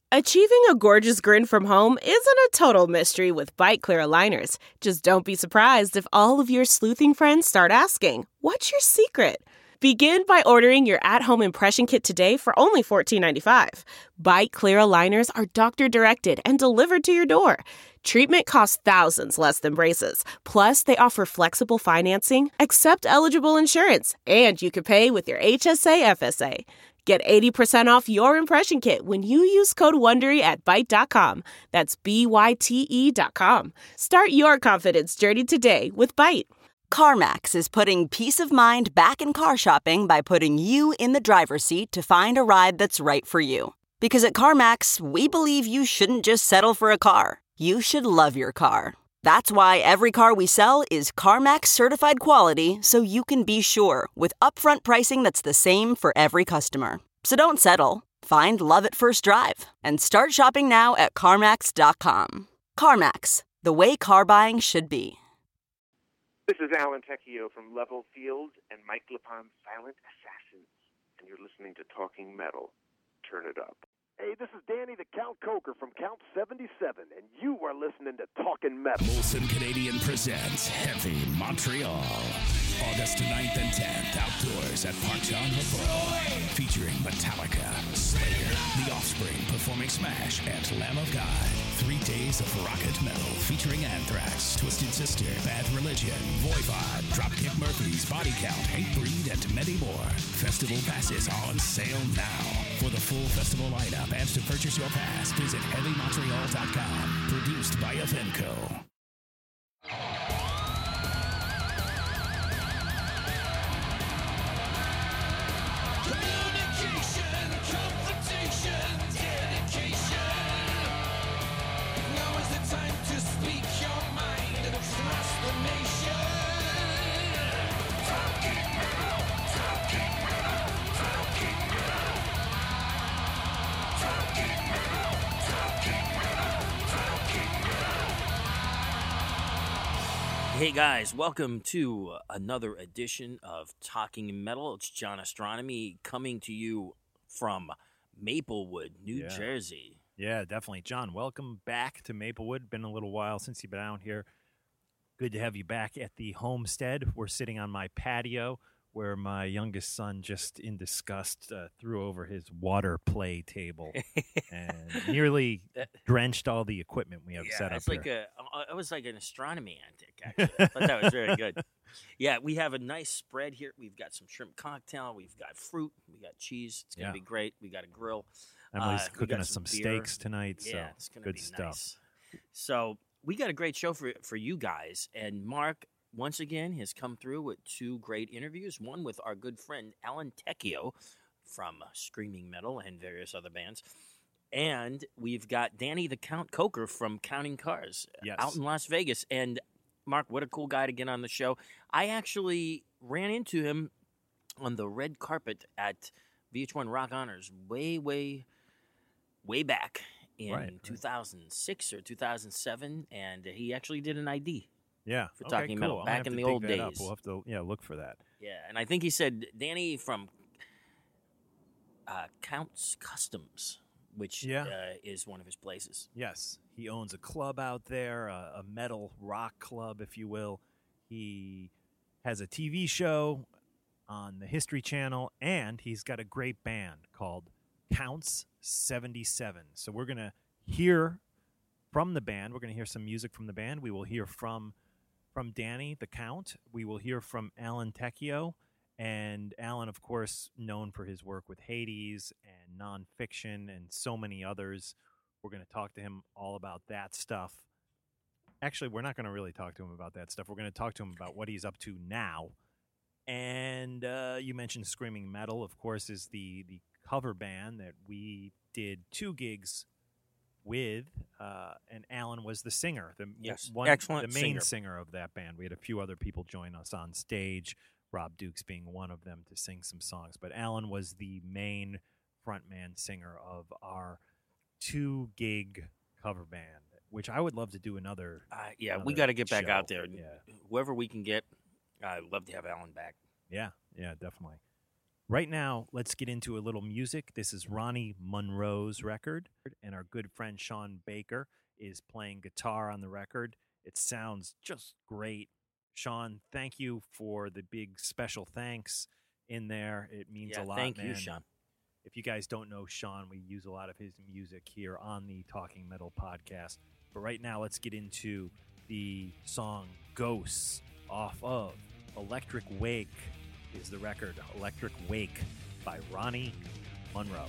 Achieving a gorgeous grin from home isn't a total mystery with Byte Clear aligners. Just don't be surprised if all of your sleuthing friends start asking, "What's your secret?" Begin by ordering your at-home impression kit today for only $14.95. Byte Clear aligners are doctor-directed and delivered to your door. Treatment costs thousands less than braces. Plus, they offer flexible financing, accept eligible insurance, and you can pay with your HSA FSA. Get 80% off your impression kit when you use code WONDERY at Byte.com. That's BYTE.com. Start your confidence journey today with Byte. CarMax is putting peace of mind back in car shopping by putting you in the driver's seat to find a ride that's right for you. Because at CarMax, we believe you shouldn't just settle for a car. You should love your car. That's why every car we sell is CarMax certified quality, so you can be sure with upfront pricing that's the same for every customer. So don't settle. Find love at first drive and start shopping now at CarMax.com. CarMax, the way car buying should be. This is Alan Tecchio from Level Field and Mike Lapon's Silent Assassins, and you're listening to Talking Metal. Turn it up. Hey, this is Danny the Count Coker from Count 77, and you are listening to Talking Metal. Molson Canadian presents Heavy Montreal. August 9th and 10th, outdoors at Park John-Lebeau. Featuring Metallica, Slayer, The Offspring performing Smash, and Lamb of God. 3 days of rocket metal featuring Anthrax, Twisted Sister, Bad Religion, Voivod, Dropkick Murphys, Body Count, Hatebreed, and many more. Festival passes on sale now. For the full festival lineup and to purchase your pass, visit HeavyMontreal.com. Produced by Afenco. Hey guys, welcome to another edition of Talking Metal. It's John Astronomy coming to you from Maplewood, New Jersey. Yeah, definitely. John, welcome back to Maplewood. Been a little while since you've been out here. Good to have you back at the homestead. We're sitting on my patio where my youngest son, just in disgust, threw over his water play table and nearly drenched all the equipment we have set up here. It was like an astronomy antic, actually. I thought that was very good. Yeah, we have a nice spread here. We've got some shrimp cocktail. We've got fruit. We got cheese. It's going to be great. We got a grill. Emily's cooking us some steaks tonight, so it's gonna good be stuff. Nice. So we got a great show for you guys. And Mark, once again, has come through with 2 great interviews. One with our good friend Alan Tecchio from Screaming Metal and various other bands. And we've got Danny the Count Coker from Counting Cars out in Las Vegas. And Mark, what a cool guy to get on the show. I actually ran into him on the red carpet at VH1 Rock Honors way back in 2006 or 2007. And he actually did an ID. Yeah, for Talking Metal back in the old days. We'll have to look for that. Yeah, and I think he said Danny from Count's Customs, which is one of his places. Yes, he owns a club out there, a metal rock club, if you will. He has a TV show on the History Channel, and he's got a great band called Counts 77. So we're going to hear from the band. We're going to hear some music from the band. We will hear from Danny the Count. We will hear from Alan Tecchio. And Alan, of course, known for his work with Hades and Nonfiction and so many others. We're going to talk to him all about that stuff. Actually, we're not going to really talk to him about that stuff. We're going to talk to him about what he's up to now. And you mentioned Screaming Metal, of course, is the cover band that we did 2 gigs with, and Alan was the singer, the main singer of that band. We had a few other people join us on stage, Rob Dukes being one of them, to sing some songs. But Alan was the main frontman singer of our 2-gig cover band, which I would love to do another. We got to get back show. out there. Yeah. Whoever we can get, I'd love to have Alan back. Yeah, definitely. Right now, let's get into a little music. This is Ronnie Monroe's record, and our good friend Sean Baker is playing guitar on the record. It sounds just great. Sean, thank you for the big special thanks in there. It means a lot, thank man. you, Sean. If you guys don't know Sean, we use a lot of his music here on the Talking Metal podcast. But right now, let's get into the song Ghosts off of Electric Wake is the record. Electric Wake by Ronnie Monroe.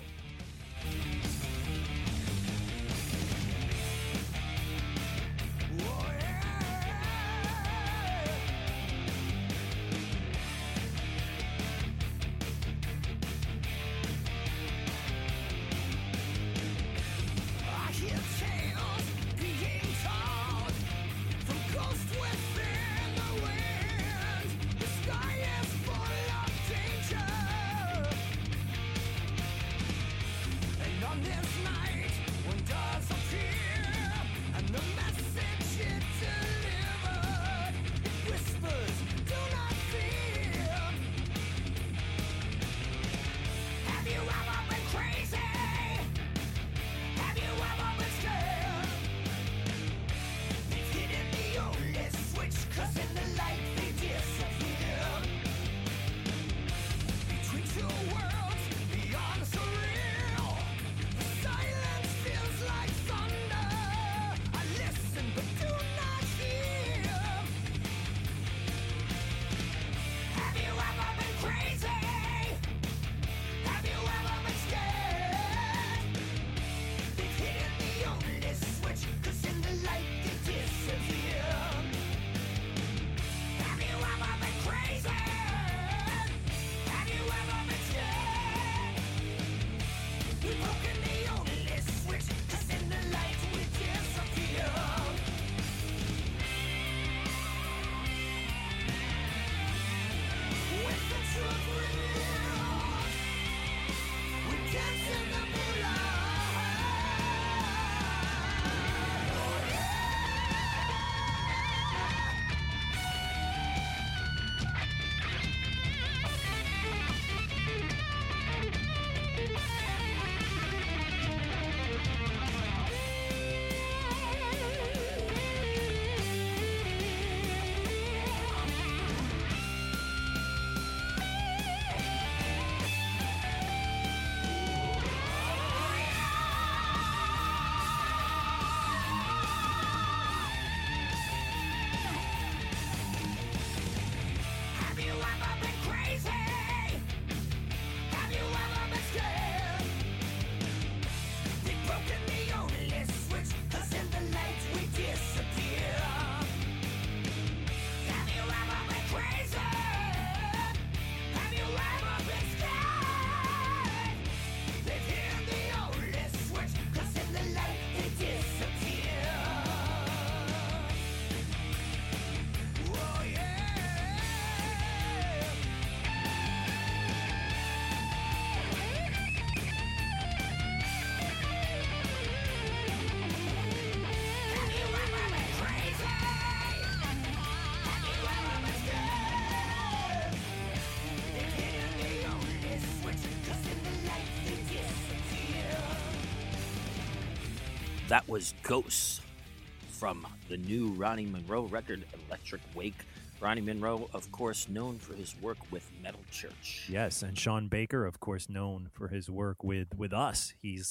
That was Ghosts from the new Ronnie Monroe record, Electric Wake. Ronnie Monroe, of course, known for his work with Metal Church. Yes, and Sean Baker, of course, known for his work with us. He's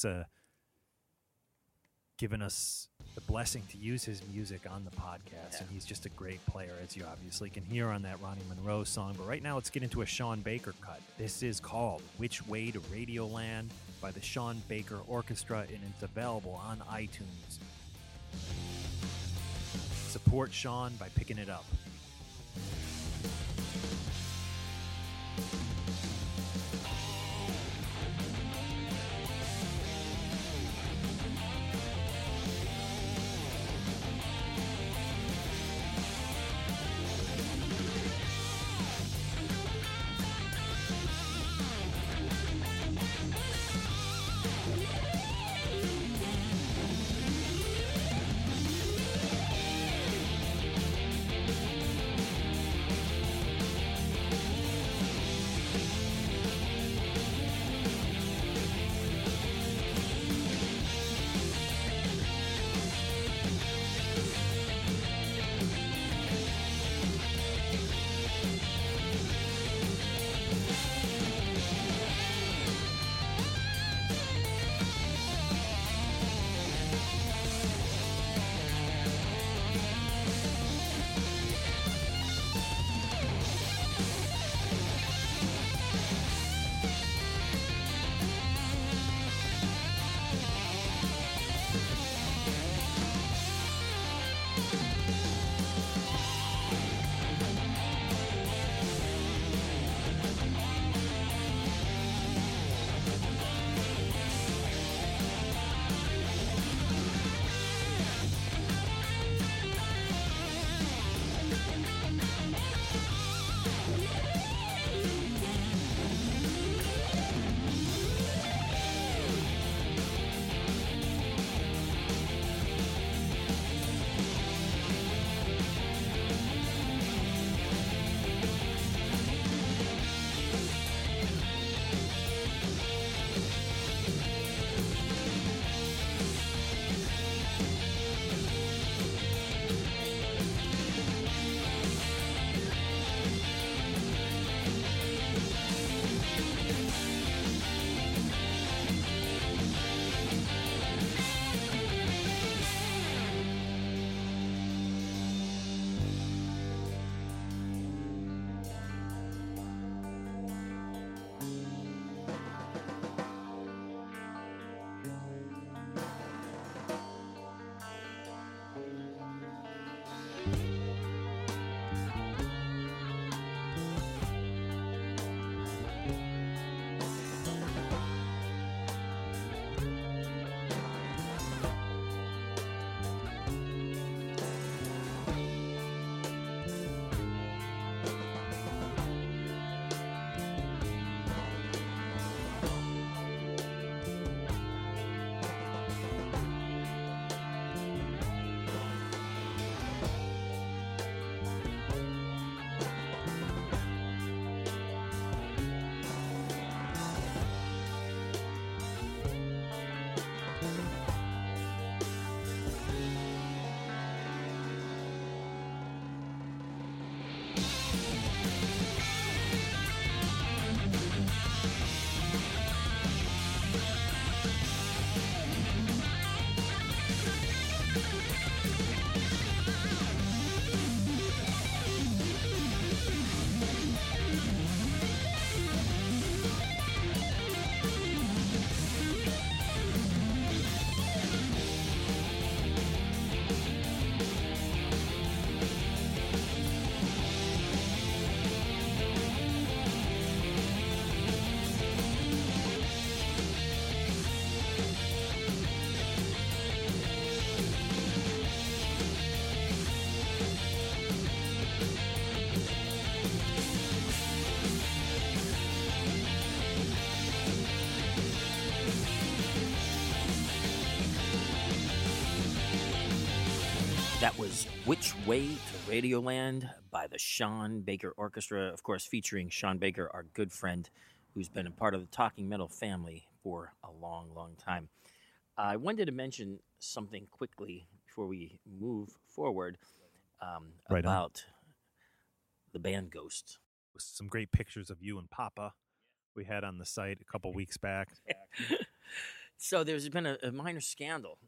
given us the blessing to use his music on the podcast, and he's just a great player, as you obviously can hear on that Ronnie Monroe song. But right now, let's get into a Sean Baker cut. This is called Which Way to Radioland by the Sean Baker Orchestra, and it's available on iTunes. Support Sean by picking it up. That was Which Way to Radioland by the Sean Baker Orchestra, of course, featuring Sean Baker, our good friend, who's been a part of the Talking Metal family for a long, long time. I wanted to mention something quickly before we move forward about the band Ghost. Some great pictures of you and Papa we had on the site a couple weeks back. So there's been a minor scandal.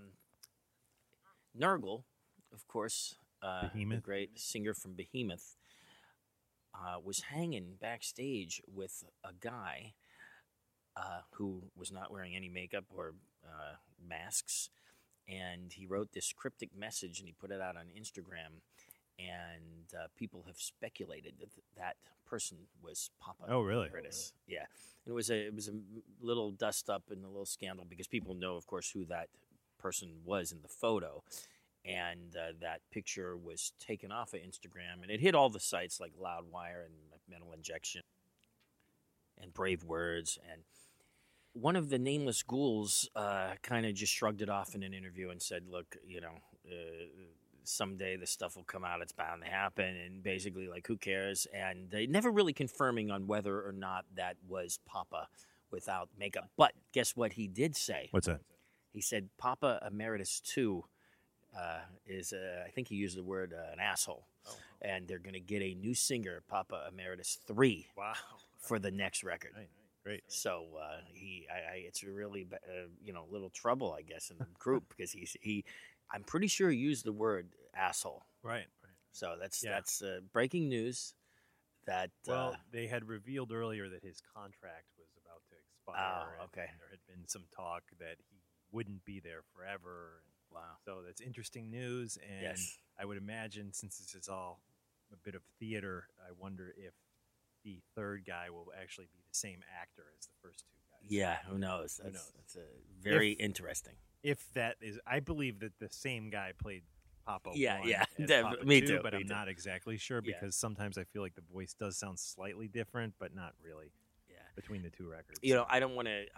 Nurgle, of course, the great singer from Behemoth, was hanging backstage with a guy who was not wearing any makeup or masks, and he wrote this cryptic message and he put it out on Instagram, and people have speculated that that person was Papa. Oh, really? Emeritus. Yeah, it was a little dust up and a little scandal because people know, of course, who that person was in the photo. And that picture was taken off of Instagram, and it hit all the sites like Loudwire and Metal Injection and Brave Words. And one of the nameless ghouls kind of just shrugged it off in an interview and said, look, someday this stuff will come out. It's bound to happen. And basically, like, who cares? And they never really confirming on whether or not that was Papa without makeup. But guess what he did say? What's that? He said Papa Emeritus 2 is, I think he used the word an asshole. Oh. And they're going to get a new singer, Papa Emeritus 3, for the next record. Right. Great. So it's really little trouble, I guess, in the group because I'm pretty sure he used the word asshole. Right. So that's breaking news. That they had revealed earlier that his contract was about to expire. Oh, okay. And there had been some talk that he wouldn't be there forever. Wow. So that's interesting news, and yes. I would imagine since this is all a bit of theater, I wonder if the third guy will actually be the same actor as the first two guys. Yeah, who knows? That's very interesting. If that is, I believe that the same guy played Papa. Yeah, Papa me 2, too. But I'm not exactly sure because sometimes I feel like the voice does sound slightly different, but not really. Yeah, between the two records. I don't want to.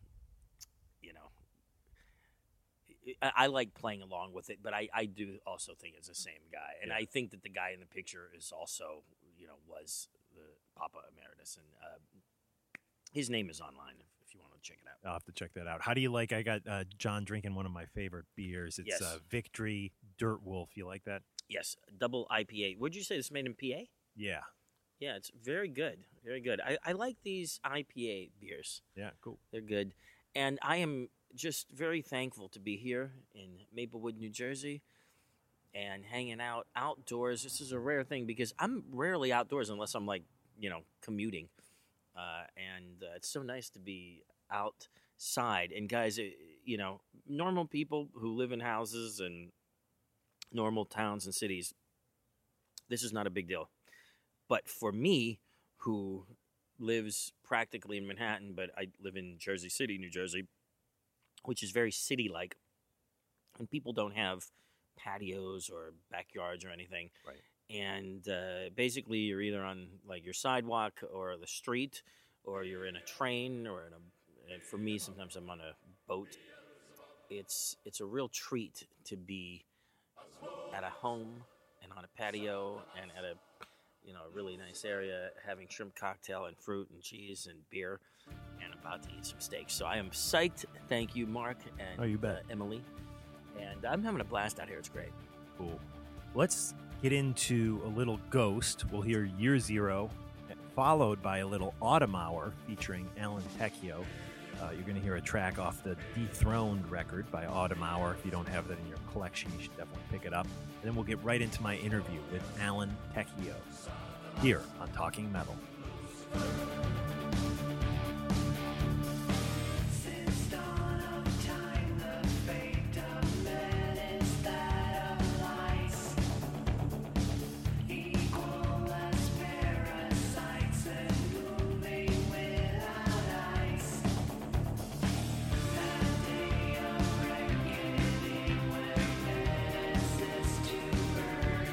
I like playing along with it, but I do also think it's the same guy. And I think that the guy in the picture is also, was the Papa Emeritus. And his name is online if you want to check it out. I'll have to check that out. How do you like, I got John drinking one of my favorite beers. It's Victory Dirt Wolf. You like that? Yes, double IPA. Would you say it's made in PA? Yeah. Yeah, it's very good. Very good. I like these IPA beers. Yeah, cool. They're good. And I am just very thankful to be here in Maplewood, New Jersey, and hanging out outdoors. This is a rare thing because I'm rarely outdoors unless I'm commuting. And it's so nice to be outside. And guys, normal people who live in houses and normal towns and cities, this is not a big deal. But for me, who lives practically in Manhattan, but I live in Jersey City, New Jersey, which is very city-like, and people don't have patios or backyards or anything. Right. And basically, you're either on your sidewalk or the street, or you're in a train, or and for me, sometimes I'm on a boat. It's a real treat to be at a home and on a patio and at a really nice area, having shrimp cocktail and fruit and cheese and beer, and about to eat some steaks. So I am psyched. Thank you, Mark and you bet. Emily. And I'm having a blast out here. It's great. Cool. Let's get into a little Ghost. We'll hear Year Zero, followed by a little Autumn Hour featuring Alan Tecchio. You're going to hear a track off the Dethroned record by Autumn Hour. If you don't have that in your collection, you should definitely pick it up. And then we'll get right into my interview with Alan Tecchio here on Talking Metal.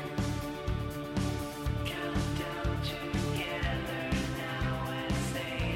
Countdown together now as they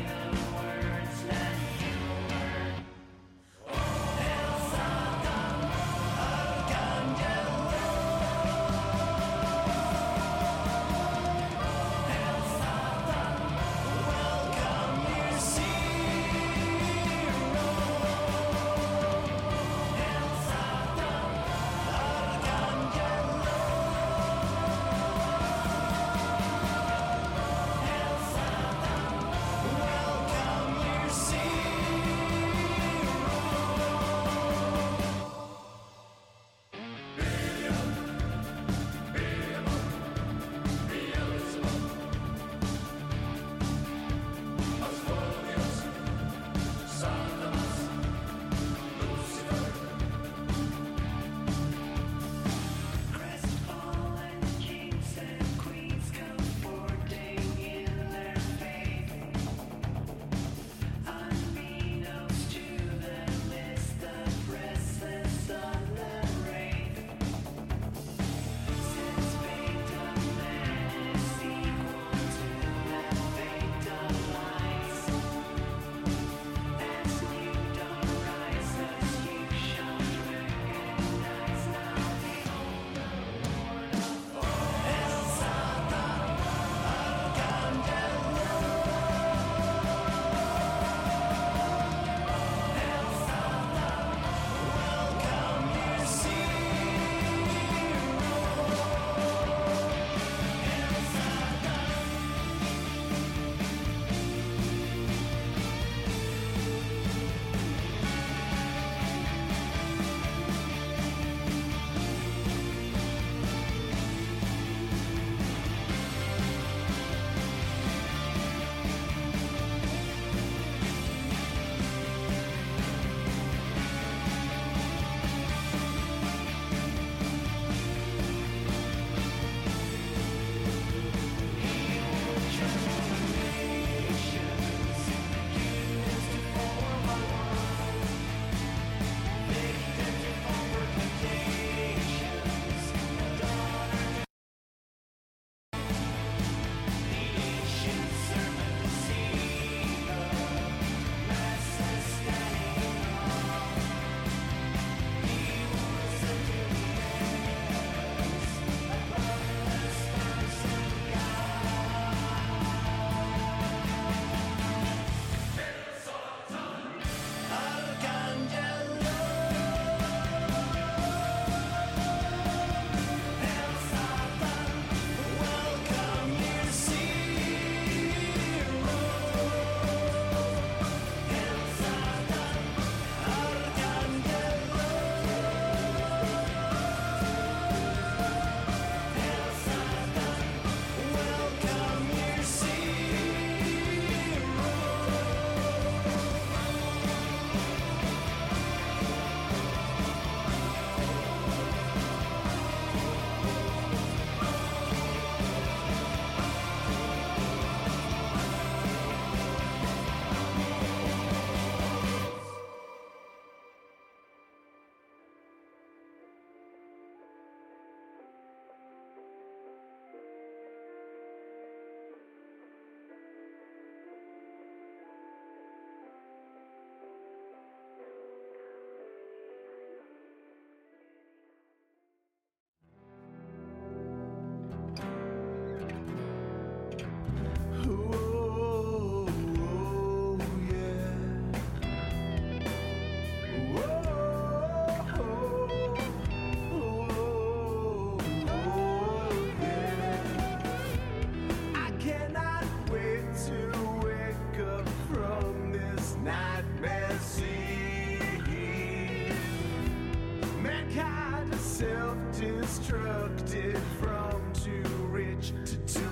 self-destructed from too rich to too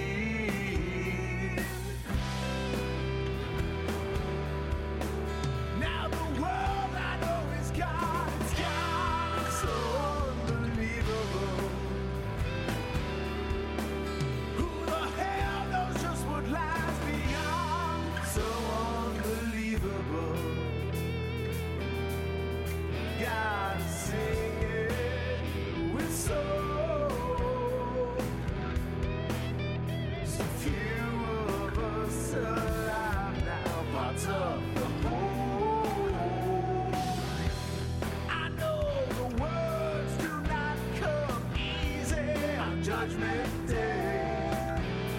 lean. Now the world I know is gone, it's gone, so unbelievable. Who the hell knows just what lies beyond? So unbelievable. Gotta sing it with soul. So few of us alive now, parts of the whole. I know the words do not come easy on Judgment Day.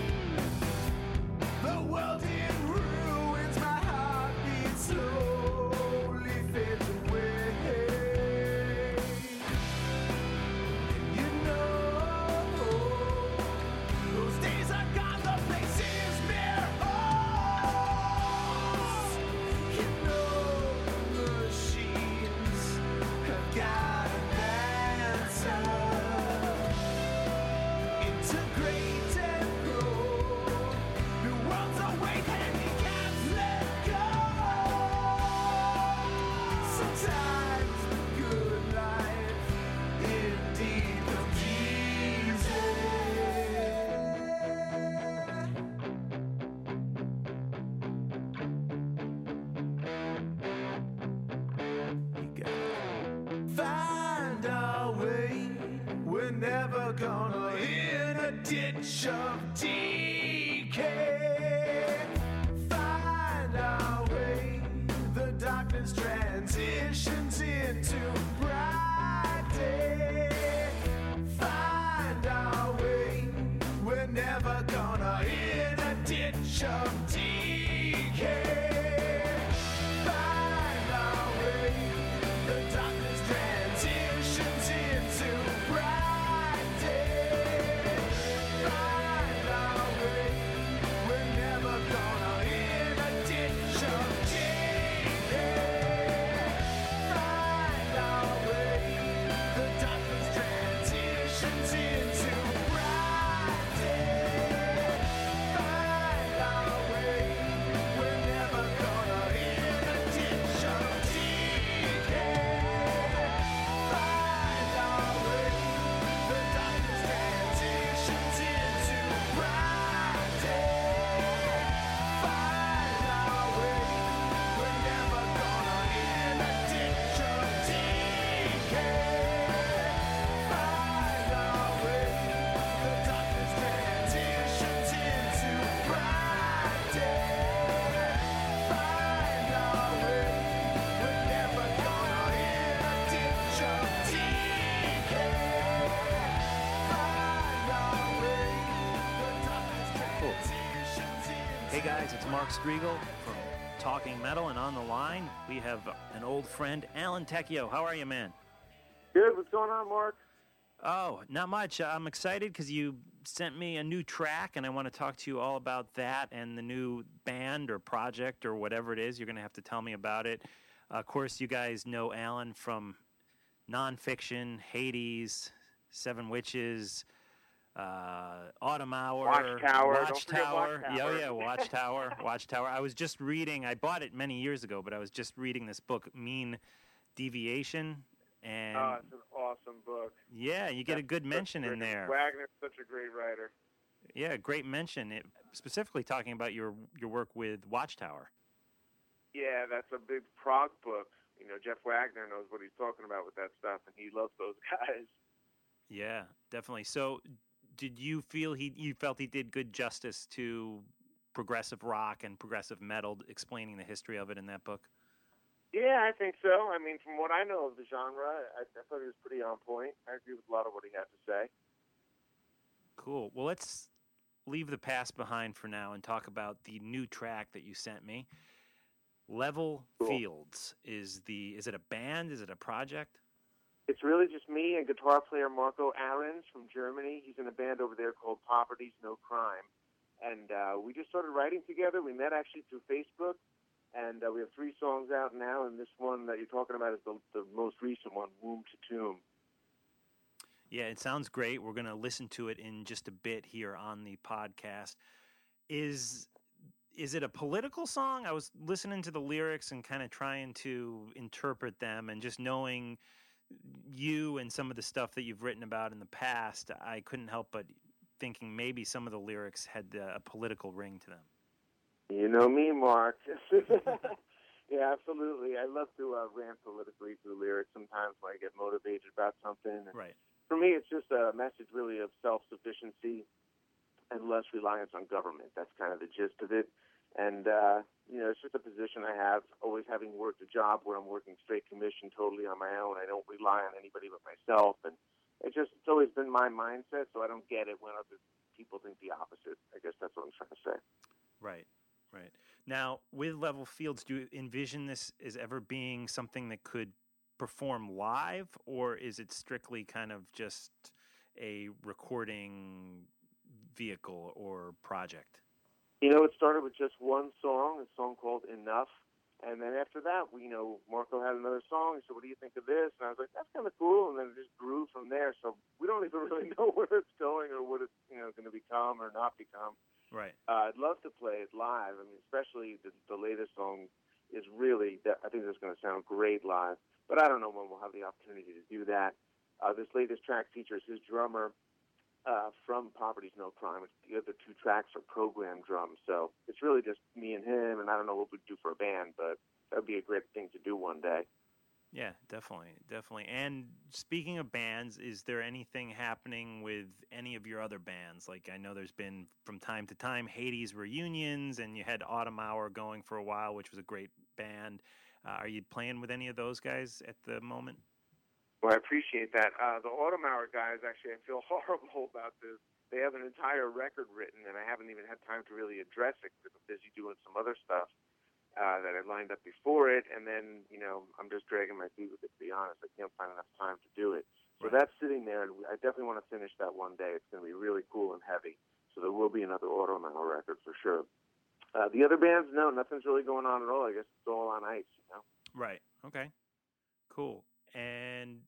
The world in ruins, my heartbeat slowly fades away. You know, those days are gone, the place is bare holes. You know, the machines have got an answer. Integrate and grow. New worlds await, handicaps let go. Sometimes the good life indeed comes easy. You gotta find our way. We're never gonna in a ditch of decay. Find our way. The darkness transitions into bright day. Find our way. We're never gonna in a ditch of decay. Find our way. The darkness transitions into bright day. Find our way. We're never gonna in a ditch of decay. Find our way. The darkness transitions into bright day. Find our way. We're never gonna in a ditch of decay. Find our way. The darkness transitions into bright day. Find our way. We're never gonna in a ditch of decay. Find our way. The darkness transitions into bright day. Find our way. We're never gonna in a ditch of decay. Find our way. The darkness transitions into Hey guys, it's Mark Striegel from Talking Metal, and on the line we have an old friend, Alan Tecchio. How are you, man? Good. What's going on, Mark? Oh, not much. I'm excited because you sent me a new track, and I want to talk to you all about that and the new band or project or whatever it is. You're going to have to tell me about it. Of course, you guys know Alan from Nonfiction, Hades, Seven Witches, Autumn Hour, Watchtower. Don't forget Watchtower. Watchtower. Yeah, Watchtower, Watchtower. I was just reading. I bought it many years ago, but I was just reading this book, Mean Deviation, and Oh, it's an awesome book. yeah, you get a good mention in there. Wagner's such a great writer. Yeah, great mention. Specifically talking about your work with Watchtower. Yeah, that's a big prog book. You know, Jeff Wagner knows what he's talking about with that stuff, and he loves those guys. Yeah, definitely. So, did you feel you felt he did good justice to progressive rock and progressive metal, explaining the history of it in that book? Yeah, I think so. I mean, from what I know of the genre, I thought he was pretty on point. I agree with a lot of what he had to say. Cool. Well, let's leave the past behind for now and talk about the new track that you sent me. Level Fields is it a band? Is it a project? It's really just me and guitar player Marco Ahrens from Germany. He's in a band over there called Poverty's No Crime. And we just started writing together. We met actually through Facebook. And we have 3 songs out now, and this one that you're talking about is the most recent one, Womb to Tomb. Yeah, it sounds great. We're going to listen to it in just a bit here on the podcast. Is it a political song? I was listening to the lyrics and kind of trying to interpret them, and just knowing you and some of the stuff that you've written about in the past, I couldn't help but thinking maybe some of the lyrics had a political ring to them. You know me, Mark. Yeah, absolutely. I love to rant politically through lyrics sometimes when I get motivated about something. Right. For me, it's just a message really of self-sufficiency and less reliance on government. That's kind of the gist of it. And, it's just a position I have, always having worked a job where I'm working straight commission totally on my own. I don't rely on anybody but myself. And it's always been my mindset, so I don't get it when other people think the opposite. I guess that's what I'm trying to say. Right. Right. Now, with Level Fields, do you envision this as ever being something that could perform live, or is it strictly kind of just a recording vehicle or project? It started with just one song, a song called Enough. And then after that, Marco had another song. He said, what do you think of this? And I was like, that's kind of cool. And then it just grew from there. So we don't even really know where it's going or what it's, going to become or not become. Right. I'd love to play it live. I mean, especially the latest song is really, I think it's going to sound great live. But I don't know when we'll have the opportunity to do that. This latest track features his drummer from Poverty's No Crime. The other two tracks are program drums. So it's really just me and him, and I don't know what we'd do for a band, but that would be a great thing to do one day. Yeah, definitely. And speaking of bands, is there anything happening with any of your other bands? Like, I know there's been, from time to time, Hades reunions, and you had Autumn Hour going for a while, which was a great band. Are you playing with any of those guys at the moment? Well, I appreciate that. The Autumn Hour guys, actually, I feel horrible about this. They have an entire record written, and I haven't even had time to really address it because I'm busy doing some other stuff that I lined up before it, and then, I'm just dragging my feet with it, to be honest. I can't find enough time to do it. So that's sitting there, and I definitely want to finish that one day. It's going to be really cool and heavy. So there will be another Autumn Hour record for sure. The other bands, no, nothing's really going on at all. I guess it's all on ice, Right. Okay. Cool. And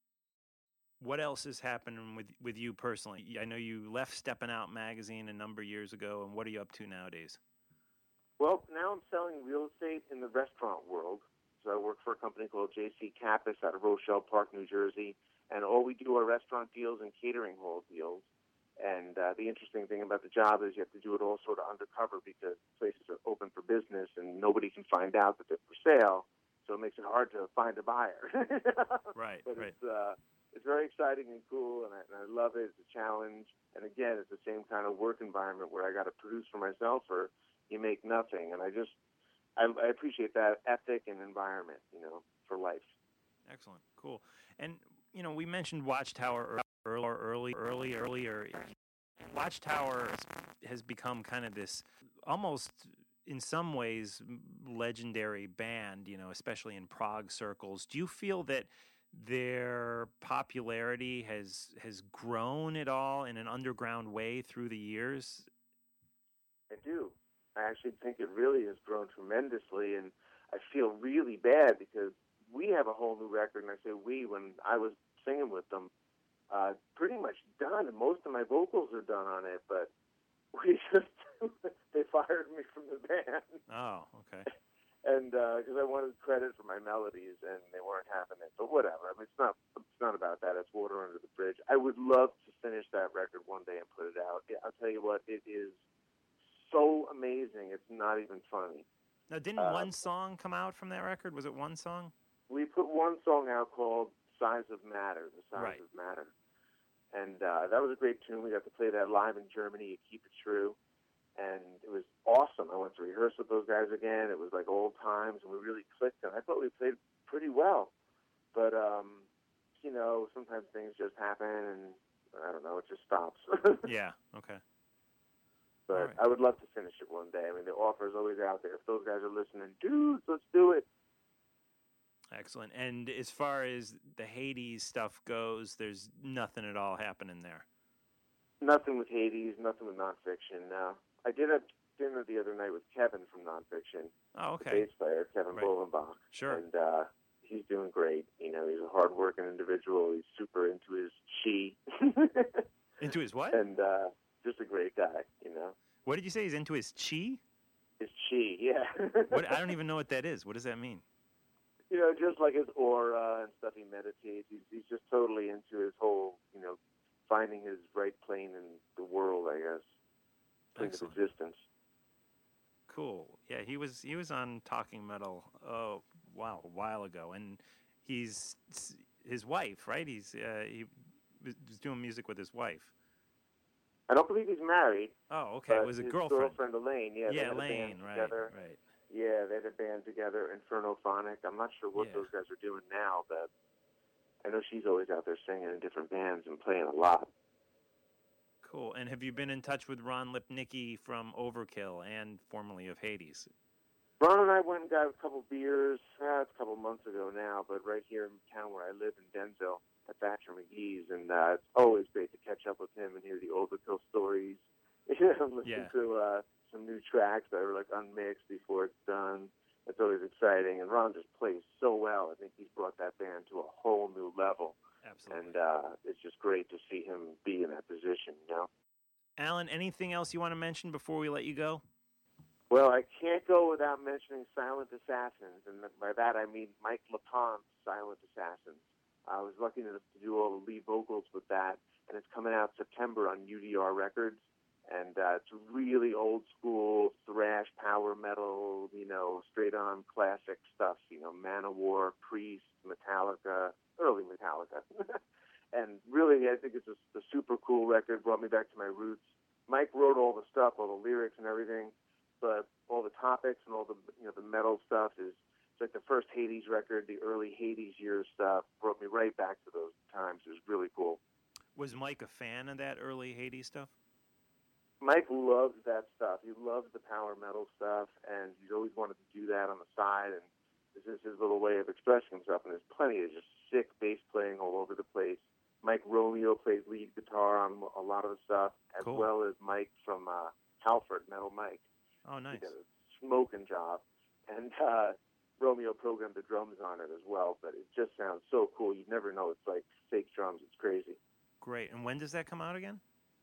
what else is happening with you personally? I know you left Steppin' Out magazine a number of years ago, and what are you up to nowadays? Well, now I'm selling real estate in the restaurant world. So I work for a company called J.C. Kappas out of Rochelle Park, New Jersey, and all we do are restaurant deals and catering hall deals. And the interesting thing about the job is you have to do it all sort of undercover because places are open for business and nobody can find out that they're for sale. So it makes it hard to find a buyer. Right, but right. It's very exciting and cool, and I love it. It's a challenge. And again, it's the same kind of work environment where I got to produce for myself or you make nothing. And I appreciate that ethic and environment, for life. Excellent. Cool. And, we mentioned Watchtower earlier. Watchtower has become kind of this almost, in some ways, legendary band, especially in prog circles. Do you feel that their popularity has grown at all in an underground way through the years? I do. I actually think it really has grown tremendously, and I feel really bad because we have a whole new record, and I say we when I was singing with them, pretty much done, and most of my vocals are done on it, but we just, they fired me from the band. Oh, okay. And because I wanted credit for my melodies, and they weren't having it, but whatever. I mean, it's not about that. It's water under the bridge. I would love to finish that record one day and put it out. I'll tell you what, it is so amazing. It's not even funny. Now, didn't one song come out from that record? Was it one song? We put one song out called Size of Matter, The Size Right. of Matter. And that was a great tune. We got to play that live in Germany at Keep It True. And it was awesome. I went to rehearse with those guys again. It was like old times, and we really clicked. And I thought we played pretty well. But, sometimes things just happen, and I don't know, it just stops. Yeah, okay. But All right. I would love to finish it one day. I mean, the offer is always out there. If those guys are listening, dudes, let's do it. Excellent. And as far as the Hades stuff goes, there's nothing at all happening there. Nothing with Hades, nothing with Nonfiction, no. I did have dinner the other night with Kevin from Nonfiction. Oh, The okay. bass player, Kevin Right. Bolenbach. Sure. And he's doing great. You know, he's a hard-working individual. He's super into his chi. Into his what? And just a great guy, you know. What did you say? He's into his chi? His chi, yeah. What? I don't even know what that is. What does that mean? You know, just like his aura and stuff, he meditates. He's just totally into his whole, you know, finding his right plane in the world, I guess. Plane of existence. Cool. Yeah, he was on Talking Metal. Oh, wow, a while ago, and he's his wife, right? He was doing music with his wife. I don't believe he's married. Oh, okay. It was a his girlfriend. Elaine, yeah. Yeah, they had a Elaine, band right, together. right. Yeah, they had a band together, Infernophonic. I'm not sure what Yeah. those guys are doing now, but I know she's always out there singing in different bands and playing a lot. Cool. And have you been in touch with Ron Lipnicki from Overkill and formerly of Hades? Ron and I went and got a couple beers, it's a couple months ago now, but right here in town where I live in Denville at Thatcher McGee's, and it's always great to catch up with him and hear the Overkill stories. Listen to some new tracks that are like unmixed before it's done. It's always exciting, and Ron just plays so well. I think he's brought that band to a whole new level. Absolutely. And it's just great to see him be in that position, you know? Alan, anything else you want to mention before we let you go? Well, I can't go without mentioning Silent Assassins, and by that I mean Mike LaPont's Silent Assassins. I was lucky enough to do all the lead vocals with that, and it's coming out September on UDR Records, and it's really old school thrash power metal, you know, straight on classic stuff, you know, Manowar, Priest, Metallica, early Metallica. And really, I think it's a super cool record, brought me back to my roots. Mike wrote all the stuff, all the lyrics and everything, but all the topics and all the, you know, the metal stuff is, it's like the first Hades record, the early Hades years stuff, brought me right back to those times. It was really cool. Was Mike a fan of that early Hades stuff? Mike loves that stuff. He loves the power metal stuff, and he's always wanted to do that on the side, and this is his little way of expressing himself, and there's plenty of just sick bass playing all over the place. Mike Romeo plays lead guitar on a lot of the stuff, as Cool. well as Mike from Halford, Metal Mike. Oh, nice. He did a smoking job, and Romeo programmed the drums on it as well, but it just sounds so cool. You'd never know it's like fake drums. It's crazy. Great. And when does that come out again?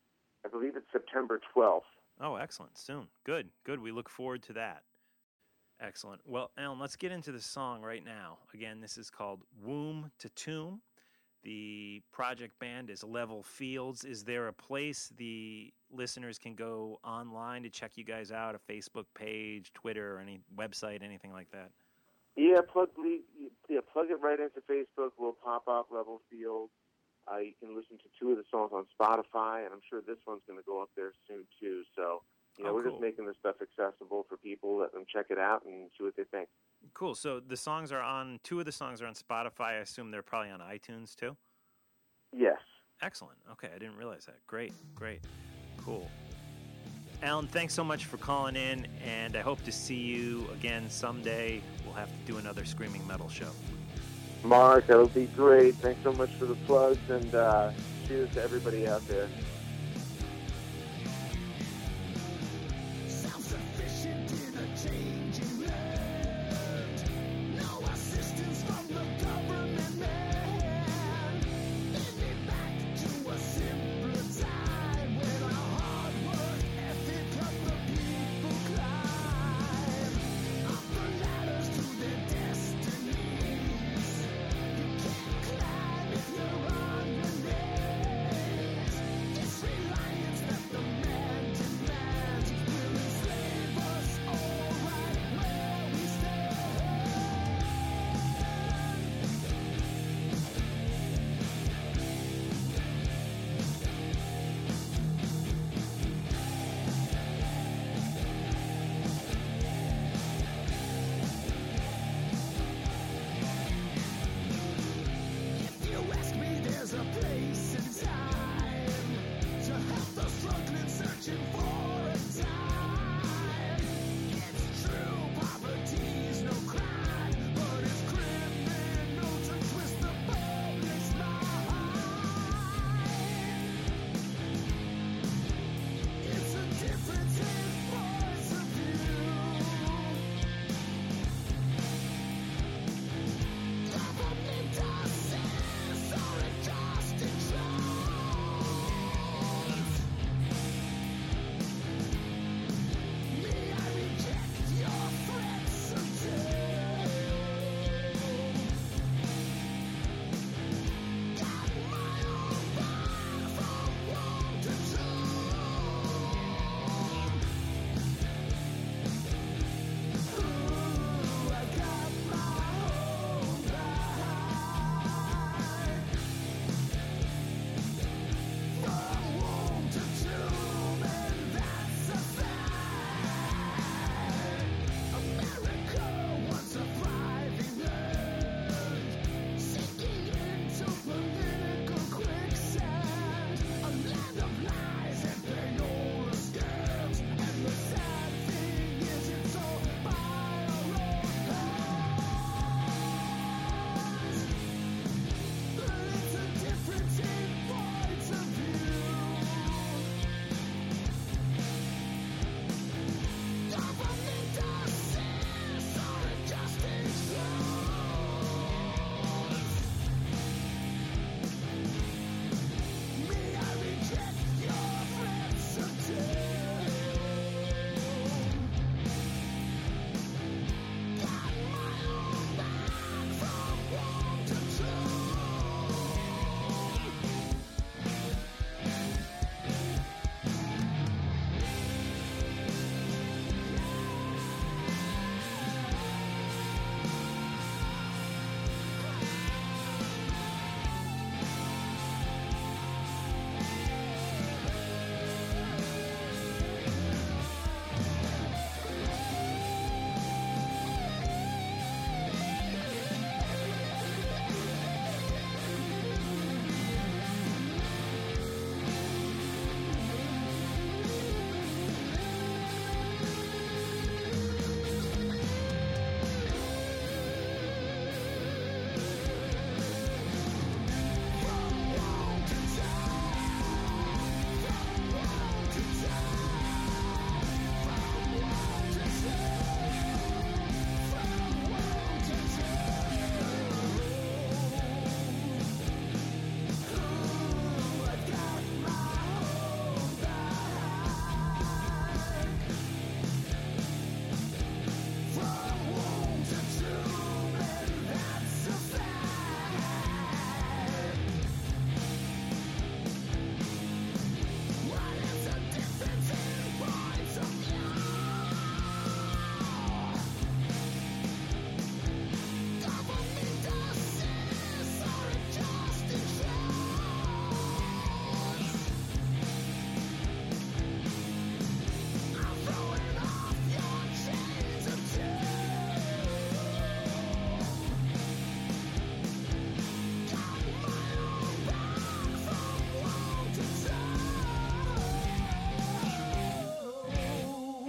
I believe it's September 12th. Oh, excellent. Soon. Good. Good. We look forward to that. Excellent. Well, Alan, let's get into the song right now. Again, this is called Womb to Tomb. The project band is Level Fields. Is there a place the listeners can go online to check you guys out, a Facebook page, Twitter, or any website, anything like that? Yeah, plug it right into Facebook. We'll pop up Level Fields. You can listen to 2 of the songs on Spotify, and I'm sure this one's going to go up there soon, too. So, you know, we're cool. just making this stuff accessible for people. Let them check it out and see what they think. Cool. So the songs are on, 2 of the songs are on Spotify. I assume they're probably on iTunes, too? Yes. Excellent. Okay, I didn't realize that. Great, great. Cool. Alan, thanks so much for calling in, and I hope to see you again someday. We'll have to do another Screaming Metal show. Mark, that'll be great. Thanks so much for the plugs, and cheers to everybody out there. Self-sufficient in a changing land. No assistance from the government man. Lead me back to a simpler time when our hard work ethic of the people climb up the ladders to their destinies. You can't climb if you're on your knees. This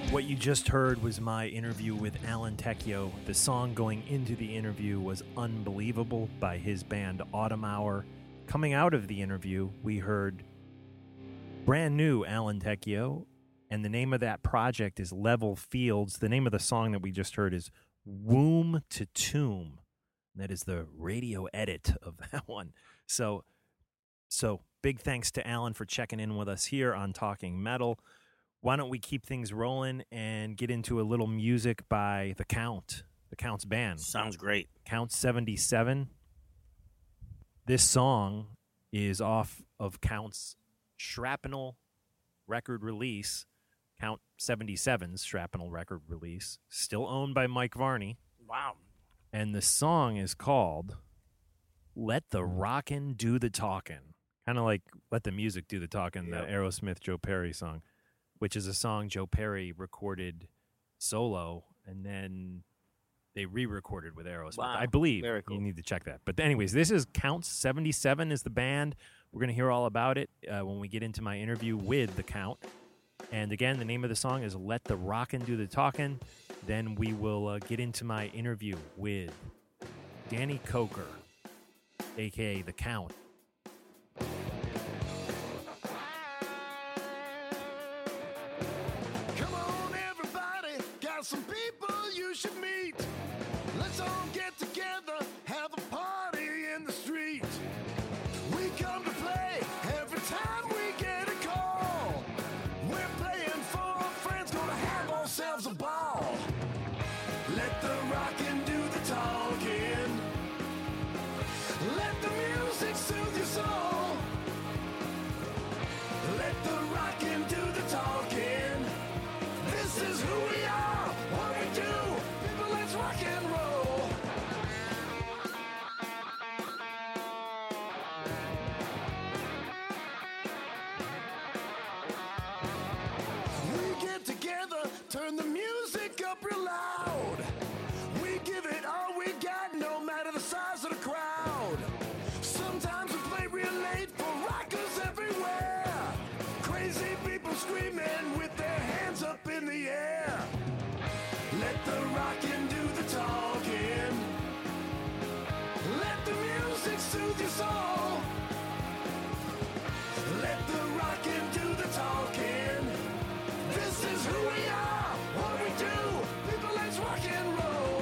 What you just heard was my interview with Alan Tecchio. The song going into the interview was Unbelievable by his band Autumn Hour. Coming out of the interview, we heard brand new Alan Tecchio, and the name of that project is Level Fields. The name of the song that we just heard is Womb to Tomb. That is the radio edit of that one. So big thanks to Alan for checking in with us here on Talking Metal. Why don't we keep things rolling and get into a little music by The Count, The Count's band. Sounds great. Count 77. This song is off of Count's Shrapnel record release, Count 77's Shrapnel record release, still owned by Mike Varney. Wow. And the song is called Let the Rockin' Do the Talkin'. Kind of like Let the Music Do the Talkin', the Aerosmith Joe Perry song, which is a song Joe Perry recorded solo, and then they re-recorded with Aerosmith. Wow. I believe. Very cool. You need to check that. But anyways, this is Count 77 is the band. We're going to hear all about it when we get into my interview with The Count. And again, the name of the song is Let the Rockin' Do the Talkin'. Then we will get into my interview with Danny Coker, a.k.a. The Count. Come on, everybody, got some people you should meet. Let's all get together, have a party in the street. We come to play every time we get a call. We're playing for our friends, gonna have ourselves a ball. Let the rockin' do the talking. Let the music soothe your soul. Let the rockin' do the talking. This is who we are, what we do. People, let's rock and roll. We get together, turn the music up real loud. We give it all we got, no matter the size of the crowd. Sometimes we play real late for rockers everywhere. Crazy people screaming with their hands up in the air. Let the rockin' do the talking. Let the music soothe your soul. Let the rockin' do the talking. This is who we are, what we do. People, let's rock and roll.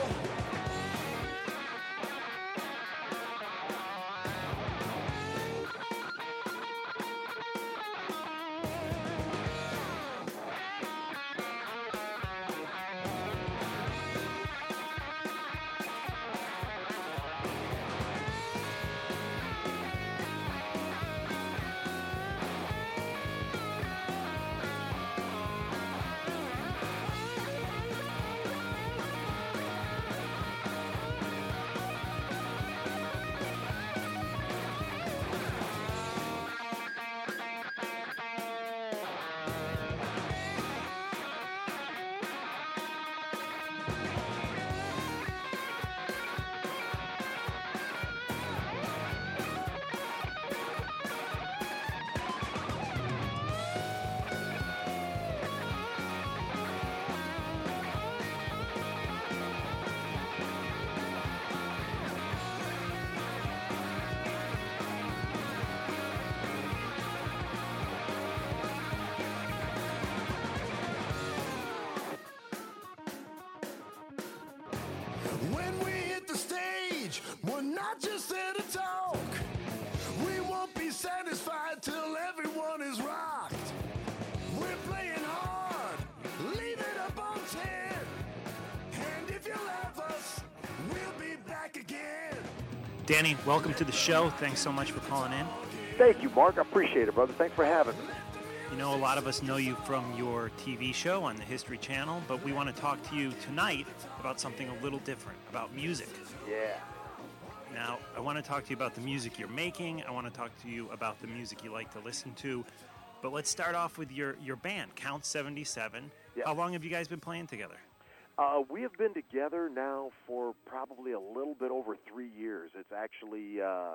When we hit the stage, we're not just there to talk. We won't be satisfied till everyone is rocked. We're playing hard, leave it up on 10. And if you love us, we'll be back again. Danny, welcome to the show. Thanks so much for calling in. Thank you, Mark. I appreciate it, brother. Thanks for having me. You know, a lot of us know you from your TV show on the History Channel, but we want to talk to you tonight about something a little different, about music. Yeah. Now, I want to talk to you about the music you're making. I want to talk to you about the music you like to listen to. But let's start off with your band, Count 77. Yeah. How long have you guys been playing together? We have been together now for probably a little bit over 3 years. It's actually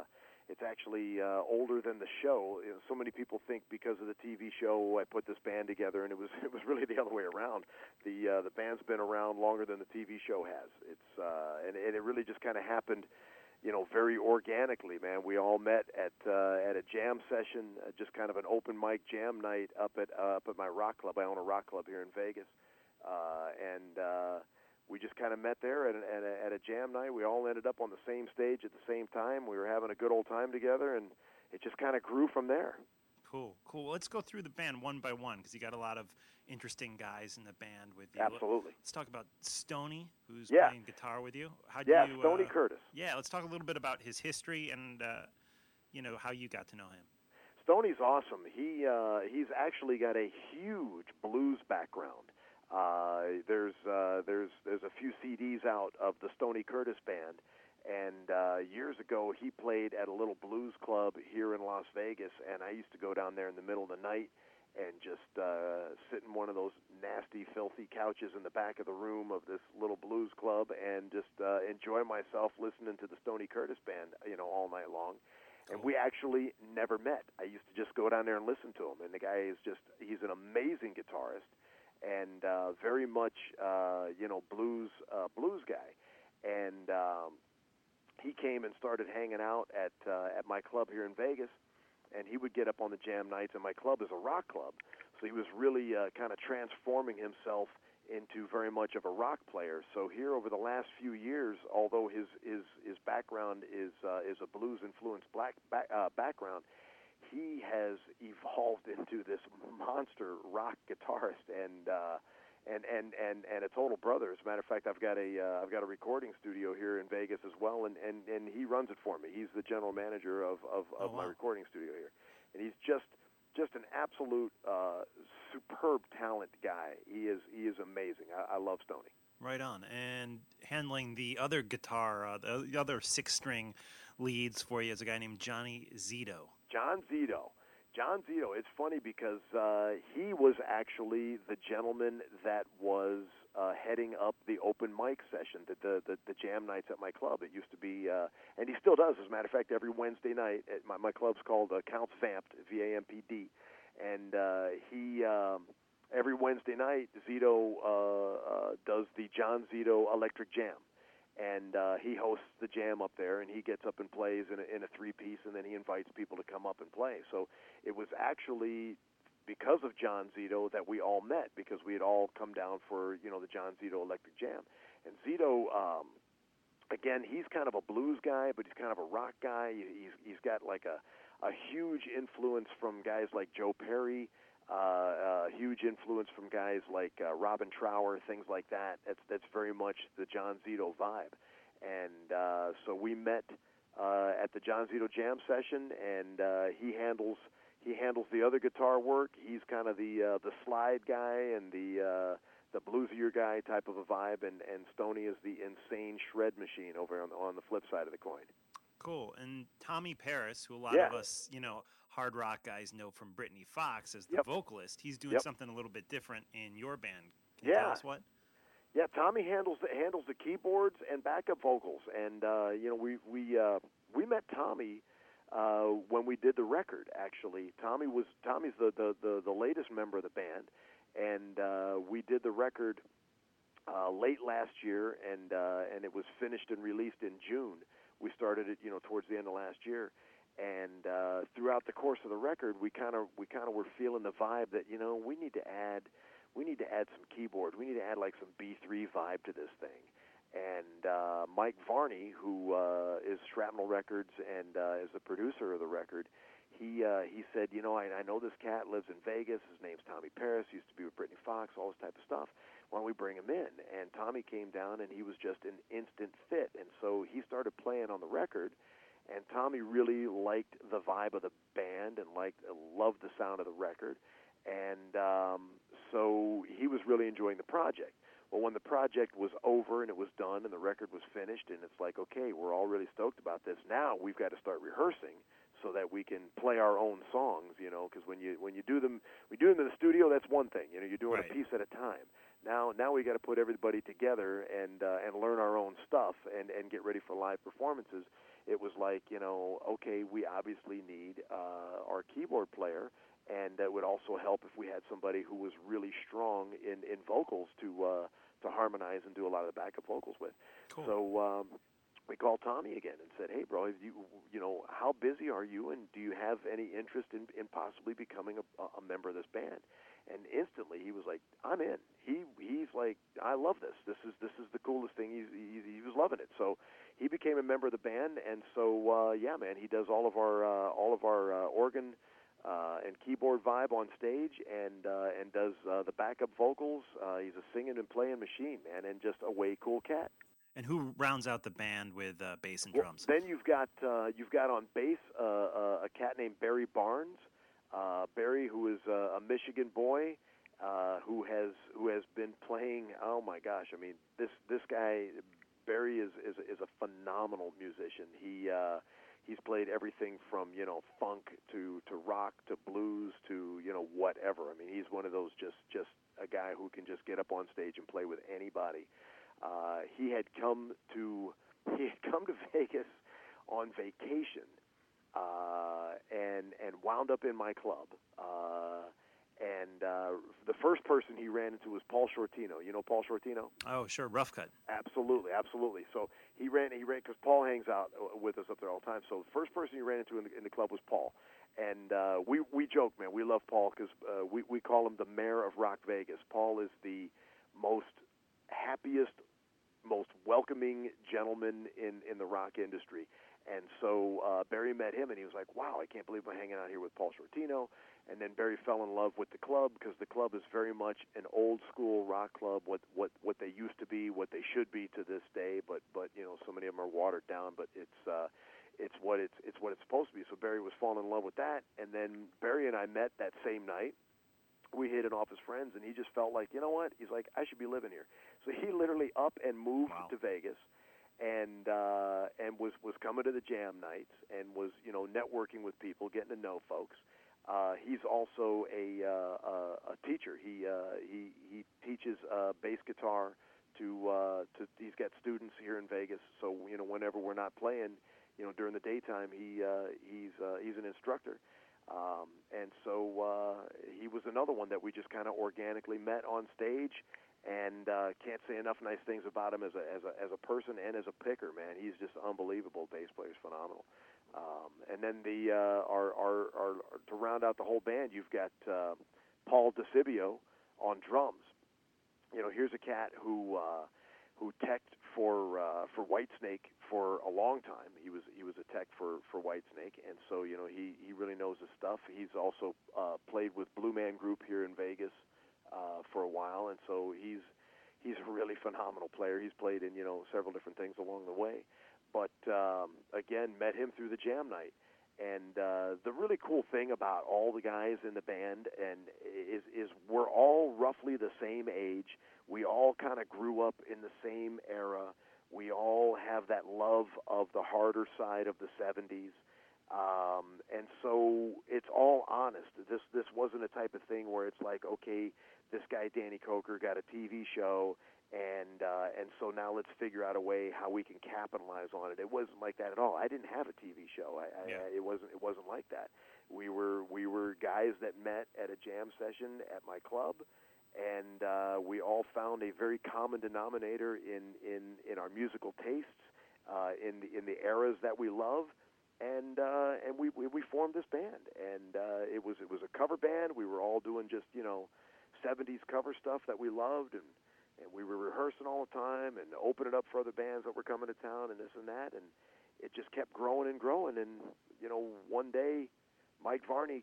It's actually older than the show. You know, so many people think because of the TV show I put this band together, and it was really the other way around. The band's been around longer than the TV show has. It's and it really just kind of happened, you know, very organically, man. We all met at a jam session, just kind of an open mic jam night up at my rock club. I own a rock club here in Vegas, and we just kind of met there at a jam night. We all ended up on the same stage at the same time. We were having a good old time together, and it just kind of grew from there. Cool. Well, let's go through the band one by one because you got a lot of interesting guys in the band with you. Absolutely. Let's talk about Stoney, who's Yeah. playing guitar with you. Stoney Curtis. Yeah, let's talk a little bit about his history and how you got to know him. Stoney's awesome. He's actually got a huge blues background. There's a few CDs out of the Stoney Curtis Band, and years ago he played at a little blues club here in Las Vegas, and I used to go down there in the middle of the night and just sit in one of those nasty, filthy couches in the back of the room of this little blues club and just enjoy myself listening to the Stoney Curtis Band, you know, all night long. And we actually never met. I used to just go down there and listen to him, and the guy he's an amazing guitarist. And very much, blues guy, and he came and started hanging out at my club here in Vegas, and he would get up on the jam nights, and my club is a rock club, so he was really kind of transforming himself into very much of a rock player. So here over the last few years, although his background is a blues influenced background, he has evolved into this monster rock guitarist and a total brother. As a matter of fact, I've got a recording studio here in Vegas as well, and he runs it for me. He's the general manager of my recording studio here, and he's just an absolute superb talent guy. He is amazing. I love Stoney. Right on. And handling the other guitar, the other 6-string leads for you is a guy named Johnny Zito. John Zito. It's funny because he was actually the gentleman that was heading up the open mic session, the jam nights at my club. It used to be, and he still does, as a matter of fact, every Wednesday night. My club's called Counts Vamped, VAMPD. And every Wednesday night, Zito does the John Zito Electric Jam. And he hosts the jam up there, and he gets up and plays in a 3-piece, and then he invites people to come up and play. So it was actually because of John Zito that we all met, because we had all come down for, you know, the John Zito Electric Jam. And Zito, again, he's kind of a blues guy, but he's kind of a rock guy. He's got like a huge influence from guys like Joe Perry, huge influence from guys like Robin Trower, things like that. That's very much the John Zito vibe. And so we met at the John Zito Jam session, and he handles the other guitar work. He's kind of the slide guy and the bluesier guy type of a vibe, and Stoney is the insane shred machine over on the flip side of the coin. Cool. And Tommy Paris, who a lot of us, you know, hard rock guys know from Brittany Fox as the vocalist, he's doing something a little bit different in your band. Can you tell us what? Yeah, Tommy handles the keyboards and backup vocals, and you know, we met Tommy when we did the record. Actually, Tommy's the latest member of the band, and we did the record late last year, and it was finished and released in June. We started it, you know, towards the end of last year, and throughout the course of the record, we kind of were feeling the vibe that, you know, we need to add some keyboards. We need to add like some B3 vibe to this thing. And Mike Varney, who is Shrapnel Records and is the producer of the record, he said, you know, I know this cat lives in Vegas. His name's Tommy Paris. Used to be with Brittany Fox, all this type of stuff. Why don't we bring him in? And Tommy came down, and he was just an instant fit. And so he started playing on the record, and Tommy really liked the vibe of the band and loved the sound of the record. And so he was really enjoying the project. Well, when the project was over and it was done and the record was finished, and it's like, okay, we're all really stoked about this. Now we've got to start rehearsing so that we can play our own songs, you know, because when you do them, we do them in the studio, that's one thing. You know, you're doing a piece at a time. Now we got to put everybody together and learn our own stuff and get ready for live performances. it was like, okay, we obviously need our keyboard player, and that would also help if we had somebody who was really strong in vocals to harmonize and do a lot of the backup vocals with. Cool. So we called Tommy again and said, hey, bro, how busy are you, and do you have any interest in possibly becoming a member of this band? And instantly he was like, I'm in. He's like, I love this. This is the coolest thing. He was loving it. So he became a member of the band, and so yeah, man, he does all of our organ and keyboard vibe on stage, and does the backup vocals. He's a singing and playing machine, man, and just a way cool cat. And who rounds out the band with bass and Well, drums? then you've got on bass a cat named Barry Barnes. Barry, who is a Michigan boy, who has been playing. Oh my gosh! I mean, this guy Barry is a phenomenal musician. He's played everything from funk to rock to blues to whatever. I mean, he's one of those just a guy who can just get up on stage and play with anybody. He had come to Vegas on vacation, and wound up in my club. And the first person he ran into was Paul Shortino. You know Paul Shortino? Oh, sure, Rough Cut. Absolutely. So he ran because Paul hangs out with us up there all the time. So the first person he ran into in the club was Paul. And we joke, man. We love Paul because we call him the mayor of Rock Vegas. Paul is the most happiest, most welcoming gentleman in the rock industry. And so Barry met him, and he was like, wow, I can't believe I'm hanging out here with Paul Shortino. And then Barry fell in love with the club because the club is very much an old-school rock club, what they used to be, what they should be to this day. But so many of them are watered down, but it's what it's supposed to be. So Barry was falling in love with that. And then Barry and I met that same night. We hit it off as friends, and he just felt like, you know what? He's like, I should be living here. So he literally up and moved to Vegas. And was coming to the jam nights and was networking with people, getting to know folks. He's also a teacher. He teaches bass guitar to he's got students here in Vegas. So whenever we're not playing, during the daytime, he's an instructor. And so he was another one that we just kind of organically met on stage. And can't say enough nice things about him as a person and as a picker, man. He's just unbelievable. Bass player's phenomenal. And then to round out the whole band, you've got Paul DeCibio on drums. Here's a cat who teched for Whitesnake for a long time. He was a tech for Whitesnake, and so he really knows his stuff. He's also played with Blue Man Group here in Vegas for a while, and so he's a really phenomenal player. He's played in several different things along the way, but again, met him through the jam night. And the really cool thing about all the guys in the band is we're all roughly the same age. We all kind of grew up in the same era. We all have that love of the harder side of the 70s. And so it's all honest. This wasn't a type of thing where it's like, okay, this guy Danny Coker got a TV show, and so now let's figure out a way how we can capitalize on it. It wasn't like that at all. I didn't have a TV show. It wasn't like that. We were guys that met at a jam session at my club, and we all found a very common denominator in our musical tastes, in the eras that we love. And we formed this band, and it was a cover band. We were all doing just 70s cover stuff that we loved, and we were rehearsing all the time and opening up for other bands that were coming to town and this and that, and it just kept growing and growing. And one day, Mike Varney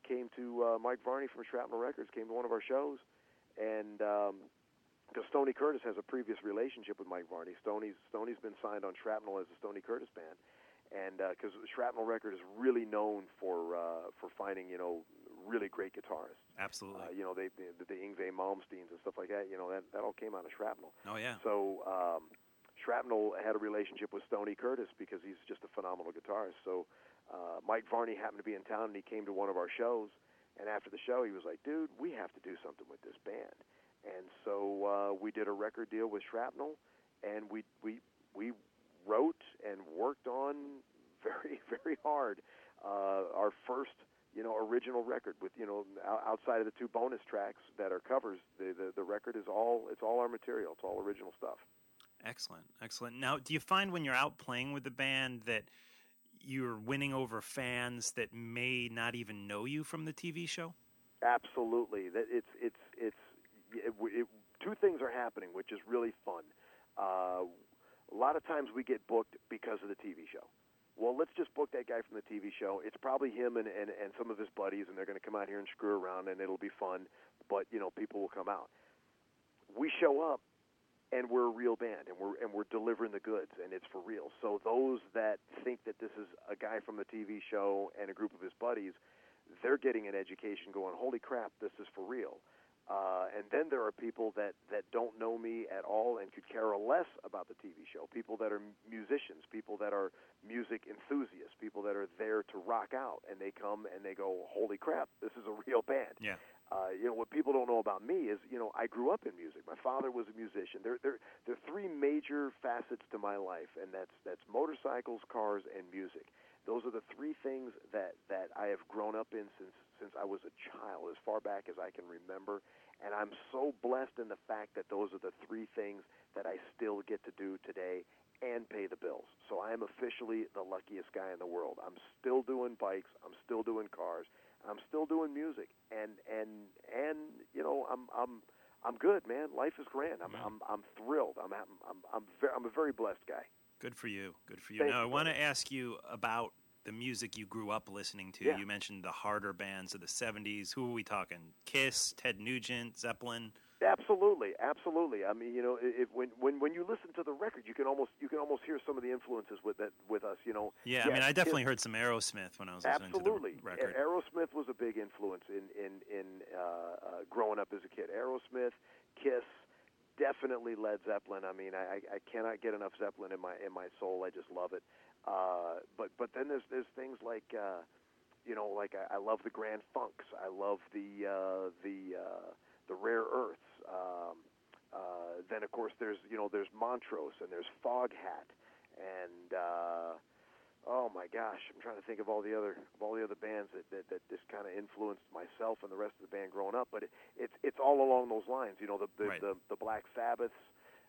from Shrapnel Records came to one of our shows, and because Stoney Curtis has a previous relationship with Mike Varney. Stoney's been signed on Shrapnel as the Stoney Curtis band. And because Shrapnel Record is really known for finding really great guitarists. Absolutely. The Yngwie Malmsteens and stuff like that. That all came out of Shrapnel. Oh yeah. So Shrapnel had a relationship with Stoney Curtis because he's just a phenomenal guitarist. So Mike Varney happened to be in town, and he came to one of our shows. And after the show, he was like, "Dude, we have to do something with this band." And so we did a record deal with Shrapnel, and we wrote and worked on very, very hard. Our first, original record with, outside of the 2 bonus tracks that are covers, the record is all our material. It's all original stuff. Excellent. Now, do you find when you're out playing with the band that you're winning over fans that may not even know you from the TV show? Absolutely. That it's 2 things are happening, which is really fun. A lot of times we get booked because of the TV show. Well, let's just book that guy from the TV show. It's probably him and some of his buddies, and they're going to come out here and screw around, and it'll be fun. But people will come out. We show up, and we're a real band, and we're delivering the goods, and it's for real. So those that think that this is a guy from the TV show and a group of his buddies, they're getting an education going, holy crap, this is for real. And then there are people that don't know me at all and could care less about the TV show, people that are musicians, people that are music enthusiasts, people that are there to rock out, and they come and they go, holy crap, this is a real band. Yeah. What people don't know about me is, I grew up in music. My father was a musician. There are 3 major facets to my life, and that's motorcycles, cars, and music. Those are the 3 things that I have grown up in since I was a child, as far back as I can remember. And I'm so blessed in the fact that those are the 3 things that I still get to do today and pay the bills. So I am officially the luckiest guy in the world. I'm still doing bikes. I'm still doing cars. I'm still doing music, and I'm good, man. Life is grand. I'm thrilled. I'm a very blessed guy. Good for you. Thank Now, you, I want to brother. ask you about the music you grew up listening to. Yeah. You mentioned the harder bands of the 70s. Who are we talking? Kiss, Ted Nugent, Zeppelin? Absolutely. I mean, when you listen to the record, you can almost hear some of the influences with us. Yeah, I mean, I definitely heard some Aerosmith when I was listening Absolutely. to the record. Aerosmith was a big influence in growing up as a kid. Aerosmith, Kiss, definitely Led Zeppelin. I mean, I cannot get enough Zeppelin in my soul. I just love it. But then there's things like I love the Grand Funks. I love the Rare Earths. Then of course there's Montrose and there's Foghat, and oh my gosh, I'm trying to think of all the other bands that just kind of influenced myself and the rest of the band growing up. But it's all along those lines. Right. The Black Sabbaths.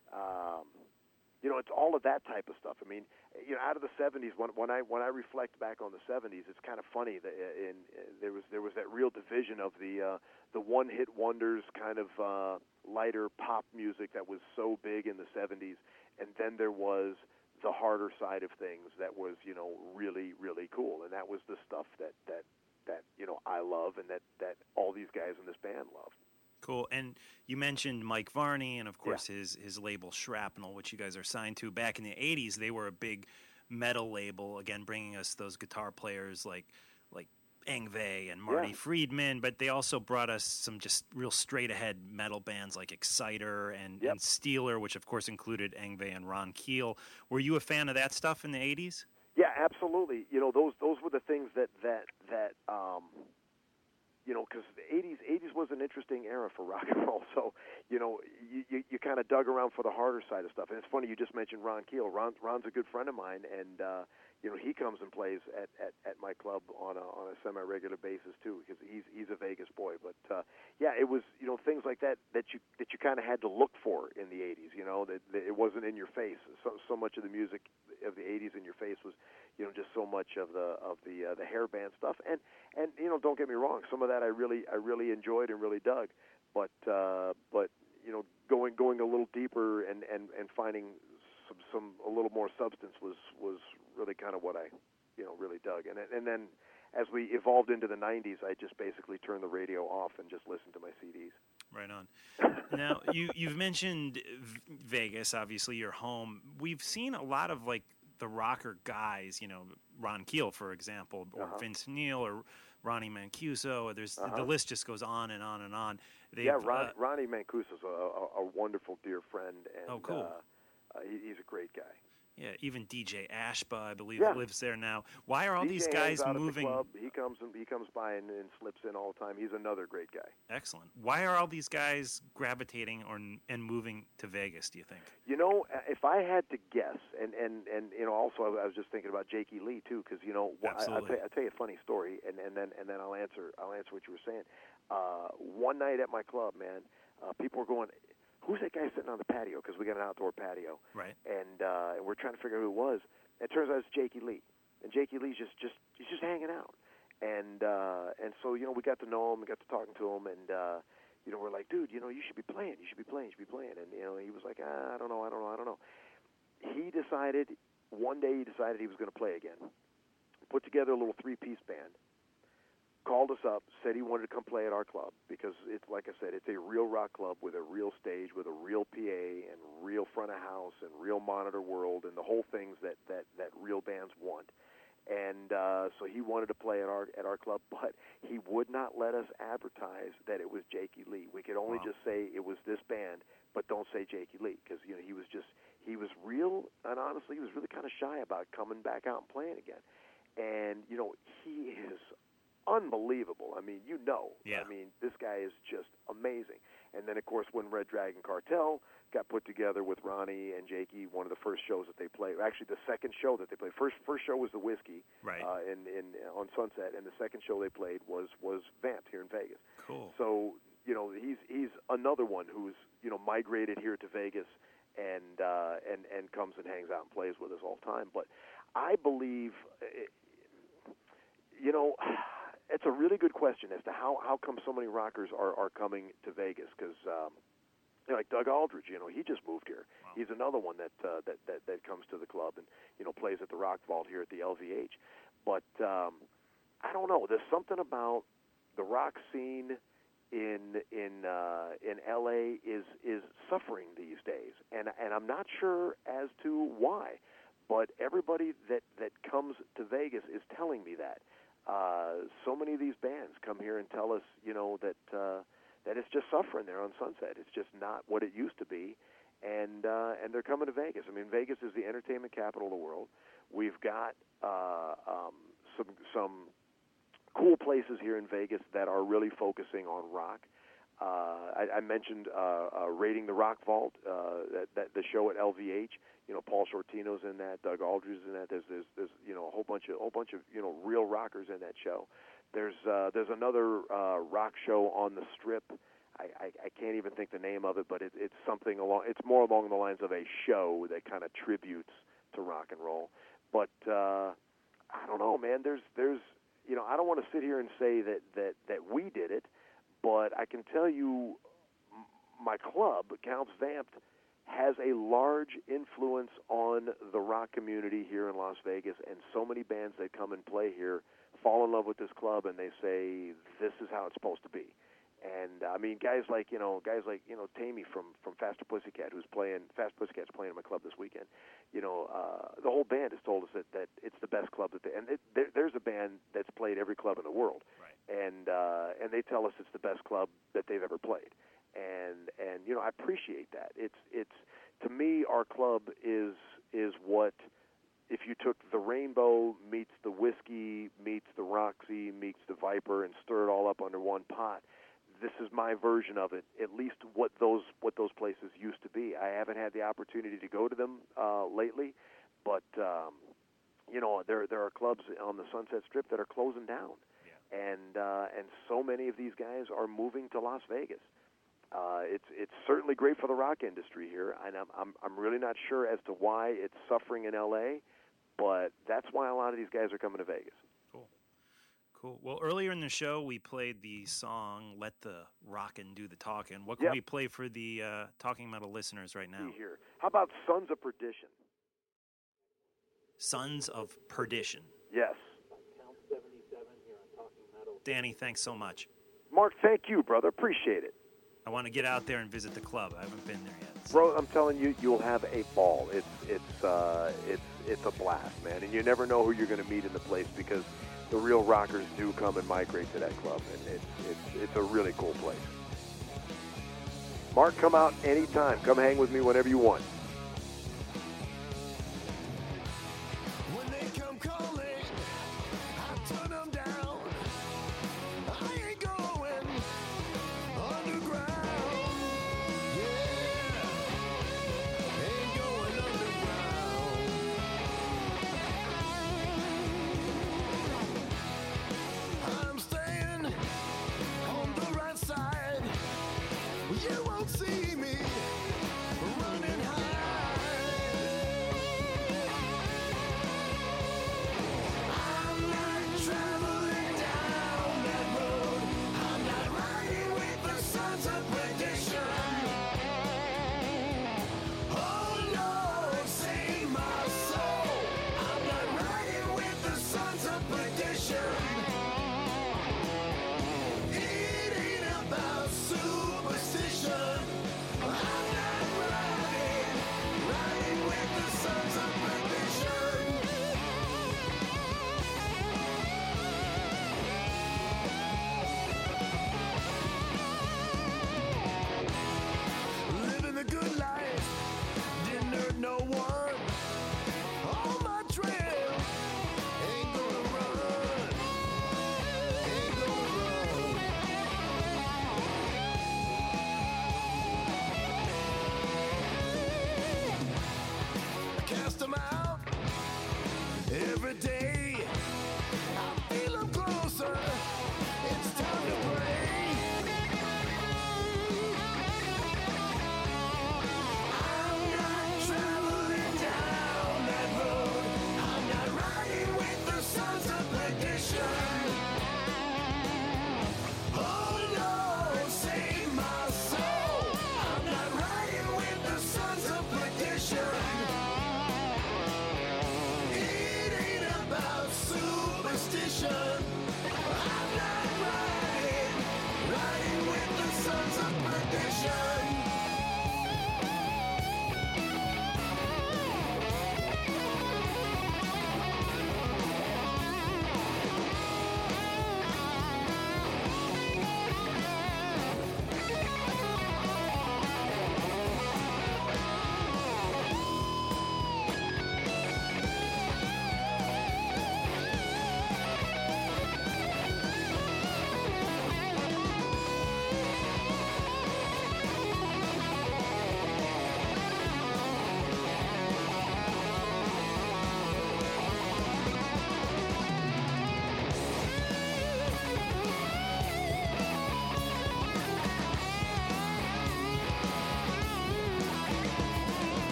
It's all of that type of stuff. I mean, out of the 70s, when I reflect back on the 70s, it's kind of funny that there was that real division of the one-hit wonders, kind of lighter pop music that was so big in the 70s, and then there was the harder side of things that was really, really cool, and that was the stuff that I love and that all these guys in this band love. Cool. And you mentioned Mike Varney and, of course, his label Shrapnel, which you guys are signed to. Back in the 80s, they were a big metal label, again, bringing us those guitar players like Yngwie and Marty Friedman, but they also brought us some just real straight-ahead metal bands like Exciter and Steeler, which, of course, included Yngwie and Ron Keel. Were you a fan of that stuff in the 80s? Yeah, absolutely. Those were the things that because the 80s was an interesting era for rock and roll. So, you kind of dug around for the harder side of stuff. And it's funny, you just mentioned Ron Keel. Ron's a good friend of mine, and he comes and plays at my club on a semi-regular basis too, because he's a Vegas boy. But it was things like that you kind of had to look for in the 80s. That it wasn't in your face. So much of the music of the 80s in your face was just so much of the hair band stuff. And don't get me wrong, some of that I really enjoyed and really dug. But going a little deeper and finding some a little more substance was really kind of what I really dug. And then as we evolved into the 90s, I just basically turned the radio off and just listened to my CDs. Right on. Now, you've mentioned Vegas, obviously your home. We've seen a lot of the rocker guys, Ron Keel, for example, or Vince Neil, or Ronnie Mancuso. The list just goes on and on and on. Ronnie Mancuso's a wonderful dear friend, and oh, cool. He's a great guy. Yeah, even DJ Ashba, I believe, Yeah. lives there now. Why are all DJ these hangs guys out at the moving? club. He comes by and slips in all the time. He's another great guy. Excellent. Why are all these guys gravitating and moving to Vegas, do you think? You know, if I had to guess, and you know, also I was just thinking about Jakey Lee too, because you know, I'll tell you a funny story, and then I'll answer what you were saying. One night at my club, man, people were going, "Who's that guy sitting on the patio?" Because we got an outdoor patio, Right. and we're trying to figure out who it was. It turns out it's Jakey Lee, and Jakey Lee's he's just hanging out, and so you know, we got to know him, we got to talking to him, and you know, we're like, dude, you know, you should be playing, and you know, he was like, I don't know. He decided one day he was going to play again, put together a little 3-piece band, called us up, said he wanted to come play at our club because it's, like I said, it's a real rock club with a real stage, with a real PA and real front of house and real monitor world and the whole things that real bands want. And so he wanted to play at our club, but he would not let us advertise that it was Jakey Lee. We could only just say it was this band, but don't say Jakey Lee, because you know he was real, and honestly he was really kind of shy about coming back out and playing again. And you know, he is unbelievable. I mean, you know, Yeah. I mean, this guy is just amazing. And then of course when Red Dragon Cartel got put together with Ronnie and Jakey, one of the first shows that they played, actually the second show that they played, first show was the Whiskey, Right. on Sunset, and the second show they played was Vamped here in Vegas. Cool. So you know, he's another one who's, you know, migrated here to Vegas and comes and hangs out and plays with us all the time. But I believe, you know, it's a really good question as to how come so many rockers are coming to Vegas, because you know, like Doug Aldridge, you know, he just moved here. Wow. He's another one that comes to the club and, you know, plays at the Rock Vault here at the LVH. But I don't know. There's something about the rock scene in LA is suffering these days, and I'm not sure as to why. But everybody that comes to Vegas is telling me that. So many of these bands come here and tell us, you know, that it's just suffering there on Sunset. It's just not what it used to be, and they're coming to Vegas. I mean, Vegas is the entertainment capital of the world. We've got some cool places here in Vegas that are really focusing on rock. I mentioned Raiding the Rock Vault, that the show at LVH. You know, Paul Shortino's in that, Doug Aldridge is in that. There's you know, a whole bunch of you know, real rockers in that show. There's another rock show on the Strip. I can't even think the name of it, but it's something along. It's more along the lines of a show that kind of tributes to rock and roll. But I don't know, man. There's you know, I don't want to sit here and say that we did it, but I can tell you, my club, Counts Vamped, has a large influence on the rock community here in Las Vegas, and so many bands that come and play here fall in love with this club, and they say this is how it's supposed to be. And I mean, guys like Tammy from Faster Pussycat, Faster Pussycat's playing in my club this weekend. You know, the whole band has told us that it's the best club there's a band that's played every club in the world, Right. And they tell us it's the best club that they've ever played. And you know, I appreciate that. It's to me, our club is what, if you took the Rainbow meets the Whiskey meets the Roxy meets the Viper and stir it all up under one pot. This is my version of it, at least what those places used to be. I haven't had the opportunity to go to them lately, but you know, there are clubs on the Sunset Strip that are closing down, and so many of these guys are moving to Las Vegas. It's certainly great for the rock industry here, and I'm really not sure as to why it's suffering in LA, but that's why a lot of these guys are coming to Vegas. Cool. Well, earlier in the show, we played the song "Let the Rockin' Do the Talkin'." What can we play for the Talking Metal listeners right now? Here. How about Sons of Perdition? Sons of Perdition. Yes. Danny, thanks so much. Mark, thank you, brother. Appreciate it. I want to get out there and visit the club. I haven't been there yet. Bro, I'm telling you, you'll have a ball. It's a blast, man. And you never know who you're going to meet in the place, because the real rockers do come and migrate to that club, and it's a really cool place. Mark, come out anytime. Come hang with me whenever you want.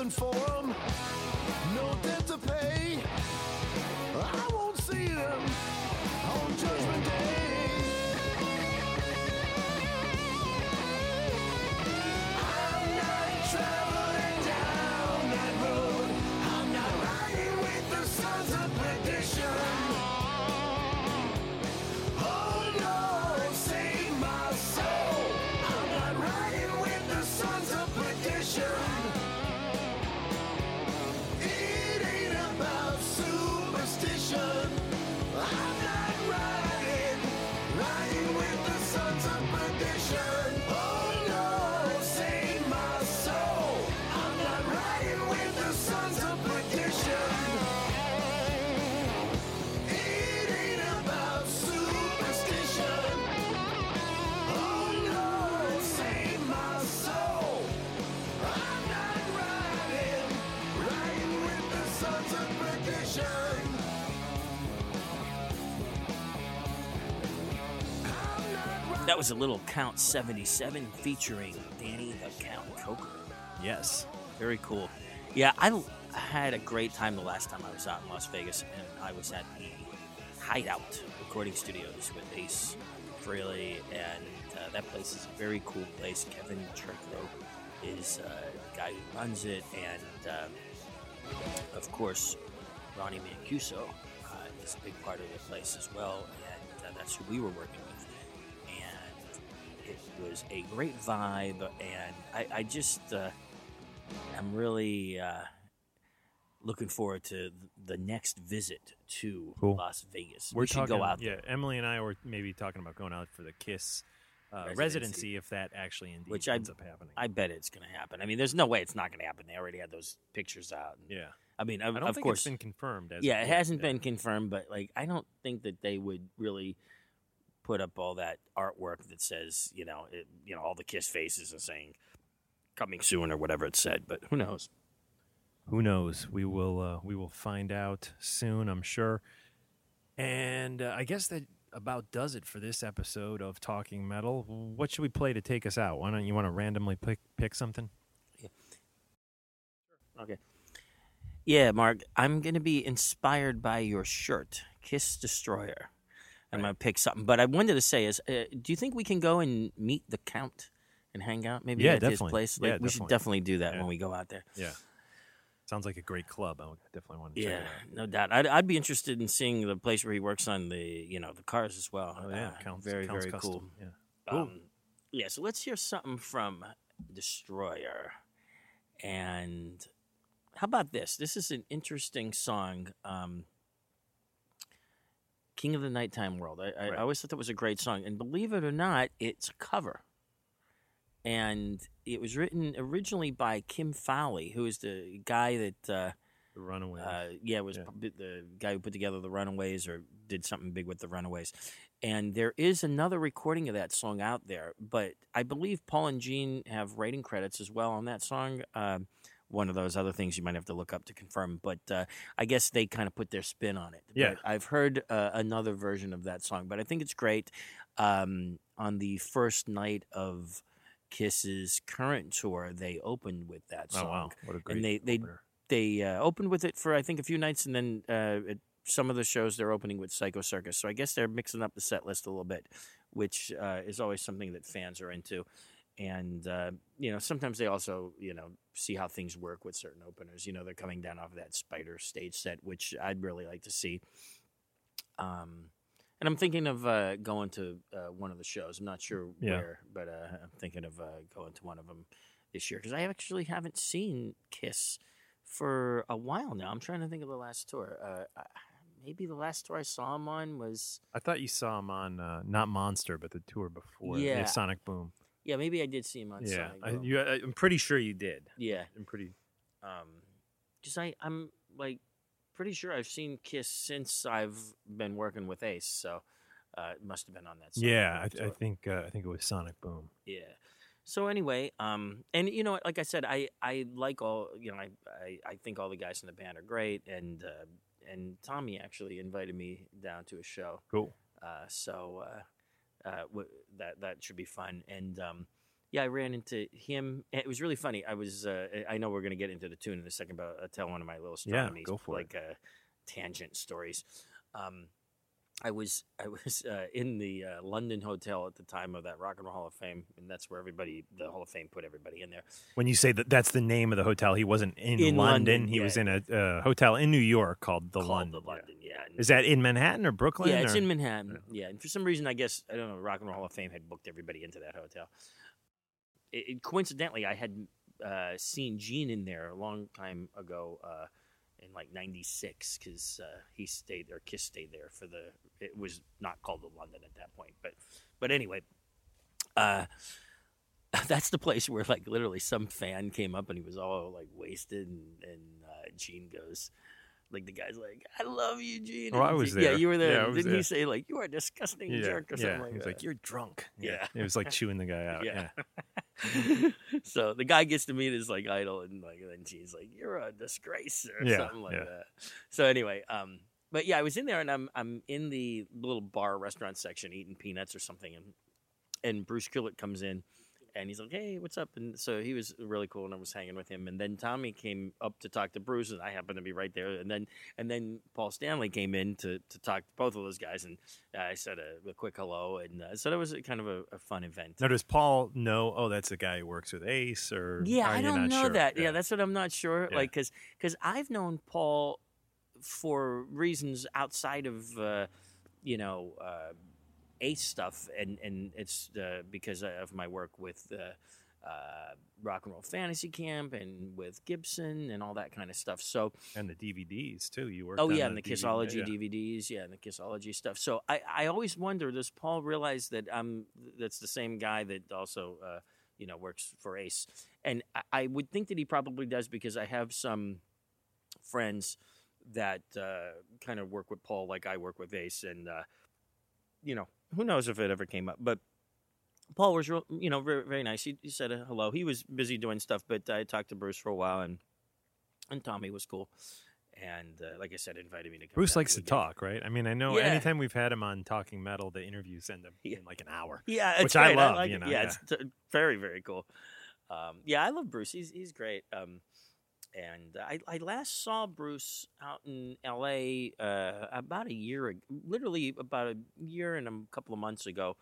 nothing for them, no debt to pay. I won't see them on Judgment Day. I'm not traveling down that road. I'm not riding with the sons of perdition. Oh no, save my soul. I'm not riding with the sons of perdition. It ain't about superstition. I'm not riding with the sons of perdition. Oh no, save my soul. I'm not riding with the sons of perdition. It ain't about superstition. Oh no, save my soul. I'm not riding with the sons of perdition. That was a little Count 77 featuring Danny the Count Coker. Yes. Very cool. Yeah, I had a great time the last time I was out in Las Vegas, and I was at the Hideout Recording Studios with Ace Frehley, and that place is a very cool place. Kevin Treklow is the guy who runs it, and of course, Ronnie Mancuso is a big part of the place as well, and that's who we were working with. And it was a great vibe, and I just I'm really looking forward to the next visit to Cool. Las Vegas. We're We should talking, go out there. Yeah, Emily and I were maybe talking about going out for the Kiss residency if that actually indeed Which ends up happening. I bet it's going to happen. I mean, there's no way it's not going to happen. They already had those pictures out. Yeah. I mean, I don't of think course, it's been confirmed. As yeah, of it yet. hasn't been confirmed, but like, I don't think that they would really put up all that artwork that says, all the Kiss faces and saying "coming soon" or whatever it said. But who knows? Who knows? We will find out soon, I'm sure. And I guess that about does it for this episode of Talking Metal. What should we play to take us out? Why don't you want to randomly pick something? Yeah. Okay. Yeah, Mark, I'm going to be inspired by your shirt, Kiss Destroyer. I'm going to pick something. But I wanted to say is, do you think we can go and meet the Count and hang out maybe at his place? Like, we should definitely do that when we go out there. Yeah. Sounds like a great club. I definitely want to check it out. No doubt. I'd be interested in seeing the place where he works on the cars as well. Oh, yeah. Very Count's cool. Custom. Yeah. Cool. Yeah, so let's hear something from Destroyer. And how about this? This is an interesting song, King of the Nighttime World. I always thought that was a great song. And believe it or not, it's a cover. And it was written originally by Kim Fowley, who is the guy that... the Runaways. The guy who put together the Runaways or did something big with the Runaways. And there is another recording of that song out there, but I believe Paul and Gene have writing credits as well on that song. One of those other things you might have to look up to confirm, but I guess they kind of put their spin on it. Yeah. But I've heard another version of that song, but I think it's great. On the first night of Kiss's current tour, they opened with that song. Oh, wow. What a great and they opened with it for, I think, a few nights, and then at some of the shows they're opening with Psycho Circus. So I guess they're mixing up the set list a little bit, which is always something that fans are into. And, sometimes they also, see how things work with certain openers. They're coming down off of that Spider stage set, which I'd really like to see. And I'm thinking of going to one of the shows. I'm not sure where, but I'm thinking of going to one of them this year because I actually haven't seen Kiss for a while now. I'm trying to think of the last tour. Maybe the last tour I saw him on was... I thought you saw him on, not Monster, but the tour before. Yeah. Sonic Boom. Yeah, maybe I did see him on Sonic Boom. I'm pretty sure you did. Yeah. I'm pretty... Because I'm, pretty sure I've seen Kiss since I've been working with Ace, so it must have been on that Sonic Boom tour. I think it was Sonic Boom. Yeah. So anyway, and like I said, I like all, I think all the guys in the band are great, and Tommy actually invited me down to a show. Cool. So that should be fun. And Yeah, I ran into him. It was really funny. I was. I know we're going to get into the tune in a second, but I'll tell one of my little astronomy, go for it. Tangent stories. I was in the London Hotel at the time of that Rock and Roll Hall of Fame, and that's where the Hall of Fame put everybody in there. When you say that's the name of the hotel, he wasn't in London. He was in a hotel in New York called the London. Yeah. Is that in Manhattan or Brooklyn? Yeah, it's in Manhattan. Yeah, and for some reason, I guess, I don't know, Rock and Roll Hall of Fame had booked everybody into that hotel. Coincidentally, I had seen Gene in there a long time ago in like 96 because he stayed there, Kiss stayed there for it was not called the London at that point. But anyway, that's the place where like literally some fan came up and he was all like wasted and Gene goes, like the guy's like, I love you, Gene. Oh, I was there. Yeah, you were there. Yeah, Didn't there. he say like, you are a disgusting jerk or something like he was that? like, you're drunk. Yeah. It was like chewing the guy out. Yeah. So the guy gets to meet his like idol, and like then Gene's like, "You're a disgrace" or something like that. So anyway, but yeah, I was in there, and I'm in the little bar restaurant section eating peanuts or something, and Bruce Kulick comes in, and he's like, "Hey, what's up?" And so he was really cool, and I was hanging with him. And then Tommy came up to talk to Bruce, and I happened to be right there. And then Paul Stanley came in to talk to both of those guys, and I said a quick hello. And so that was kind of a fun event. Now, does Paul know? Oh, that's the guy who works with Ace, or yeah, I don't know sure? that. Yeah, that's what I'm not sure. Yeah. Like, because I've known Paul for reasons outside of Ace stuff, and it's because of my work with Rock and Roll Fantasy Camp and with Gibson and all that kind of stuff. So and the DVDs too. You worked. Oh on yeah, and the DVD, Kissology DVDs, and the Kissology stuff. So I always wonder, does Paul realize that that's the same guy that also works for Ace? And I would think that he probably does, because I have some friends that kind of work with Paul like I work with Ace, and who knows if it ever came up. But Paul was very, very nice. He said hello. He was busy doing stuff, but I talked to Bruce for a while, and Tommy was cool. And like I said, invited me to come. Bruce likes to talk, right? I mean, I know Yeah. anytime we've had him on Talking Metal, the interviews end up being like an hour. Yeah, it's which great. I love. like it. It's very, very cool. I love Bruce. He's great. And I last saw Bruce out in L.A. About a year ago, literally about a year and a couple of months ago.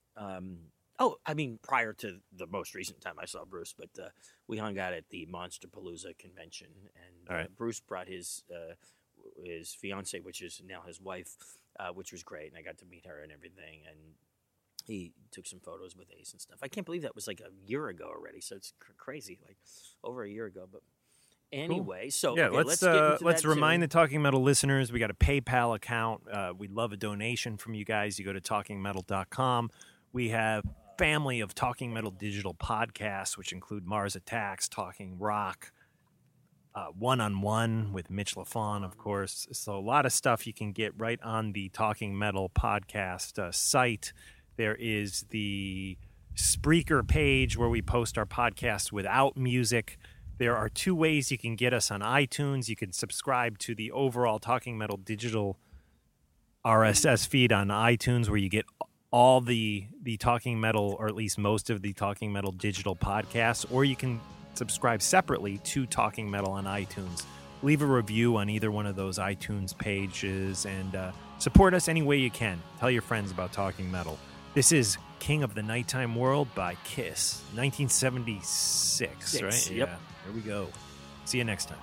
Prior to the most recent time I saw Bruce, but we hung out at the Monsterpalooza convention, and Bruce brought his fiance, which is now his wife, which was great, and I got to meet her and everything, and he took some photos with Ace and stuff. I can't believe that was like a year ago already, so it's crazy, like over a year ago, but... Anyway, so yeah, okay, let's remind the Talking Metal listeners, we got a PayPal account. We'd love a donation from you guys. You go to talkingmetal.com. We have family of Talking Metal digital podcasts, which include Mars Attacks, Talking Rock, One-on-One with Mitch LaFon, of course. So a lot of stuff you can get right on the Talking Metal podcast site. There is the Spreaker page where we post our podcasts without music. There are two ways you can get us on iTunes. You can subscribe to the overall Talking Metal digital RSS feed on iTunes, where you get all the Talking Metal, or at least most of the Talking Metal digital podcasts, or you can subscribe separately to Talking Metal on iTunes. Leave a review on either one of those iTunes pages, and support us any way you can. Tell your friends about Talking Metal. This is King of the Nighttime World by Kiss, 1976, right? Yep. Yeah. There we go. See you next time.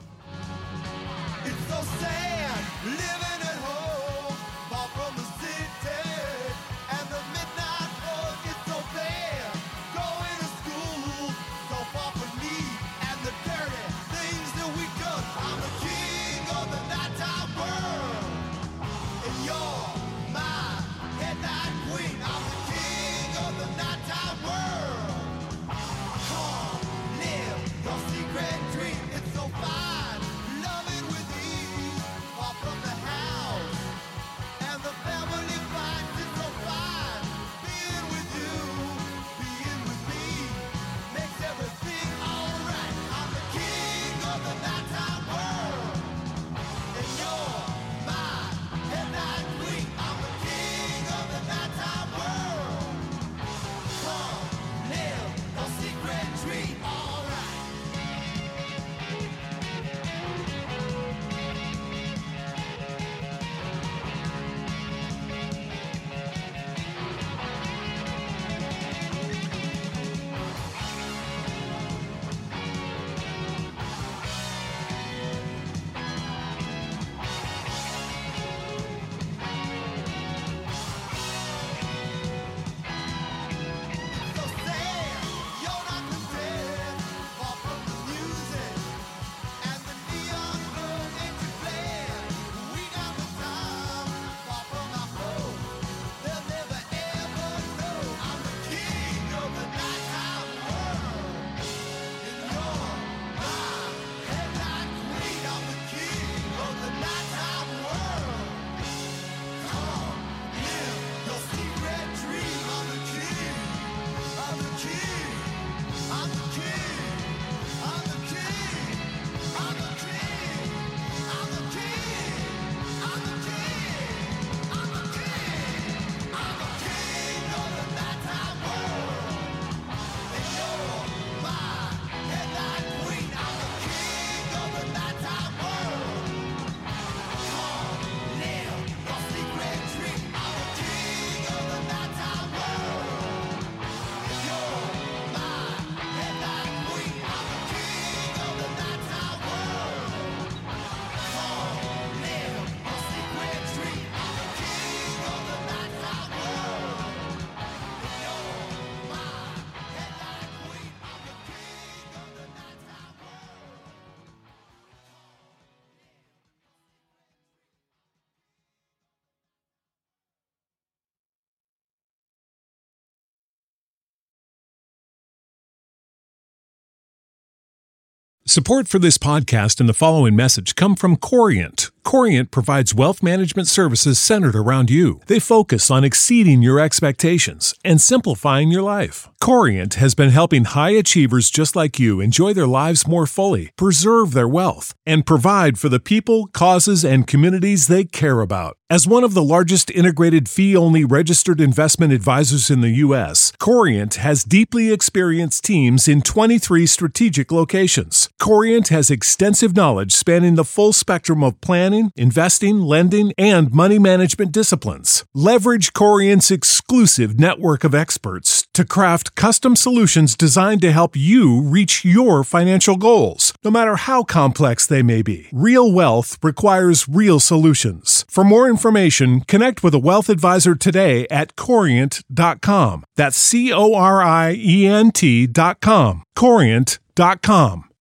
It's so sad living at home, far from the city, and the midnight road gets so bad. Going to school, so far from me, and the dirty things that we do. I'm the king of the nighttime world, and you're my headlight queen. I'm the king of the nighttime world. Come live your secret dream. It's so fun. Support for this podcast and the following message come from Corient. Corient provides wealth management services centered around you. They focus on exceeding your expectations and simplifying your life. Corient has been helping high achievers just like you enjoy their lives more fully, preserve their wealth, and provide for the people, causes, and communities they care about. As one of the largest integrated fee-only registered investment advisors in the U.S., Corient has deeply experienced teams in 23 strategic locations. Corient has extensive knowledge spanning the full spectrum of planning, investing, lending, and money management disciplines. Leverage Corient's exclusive network of experts to craft custom solutions designed to help you reach your financial goals, no matter how complex they may be. Real wealth requires real solutions. For more information, connect with a wealth advisor today at Corient.com. That's Corient.com. Corient.com.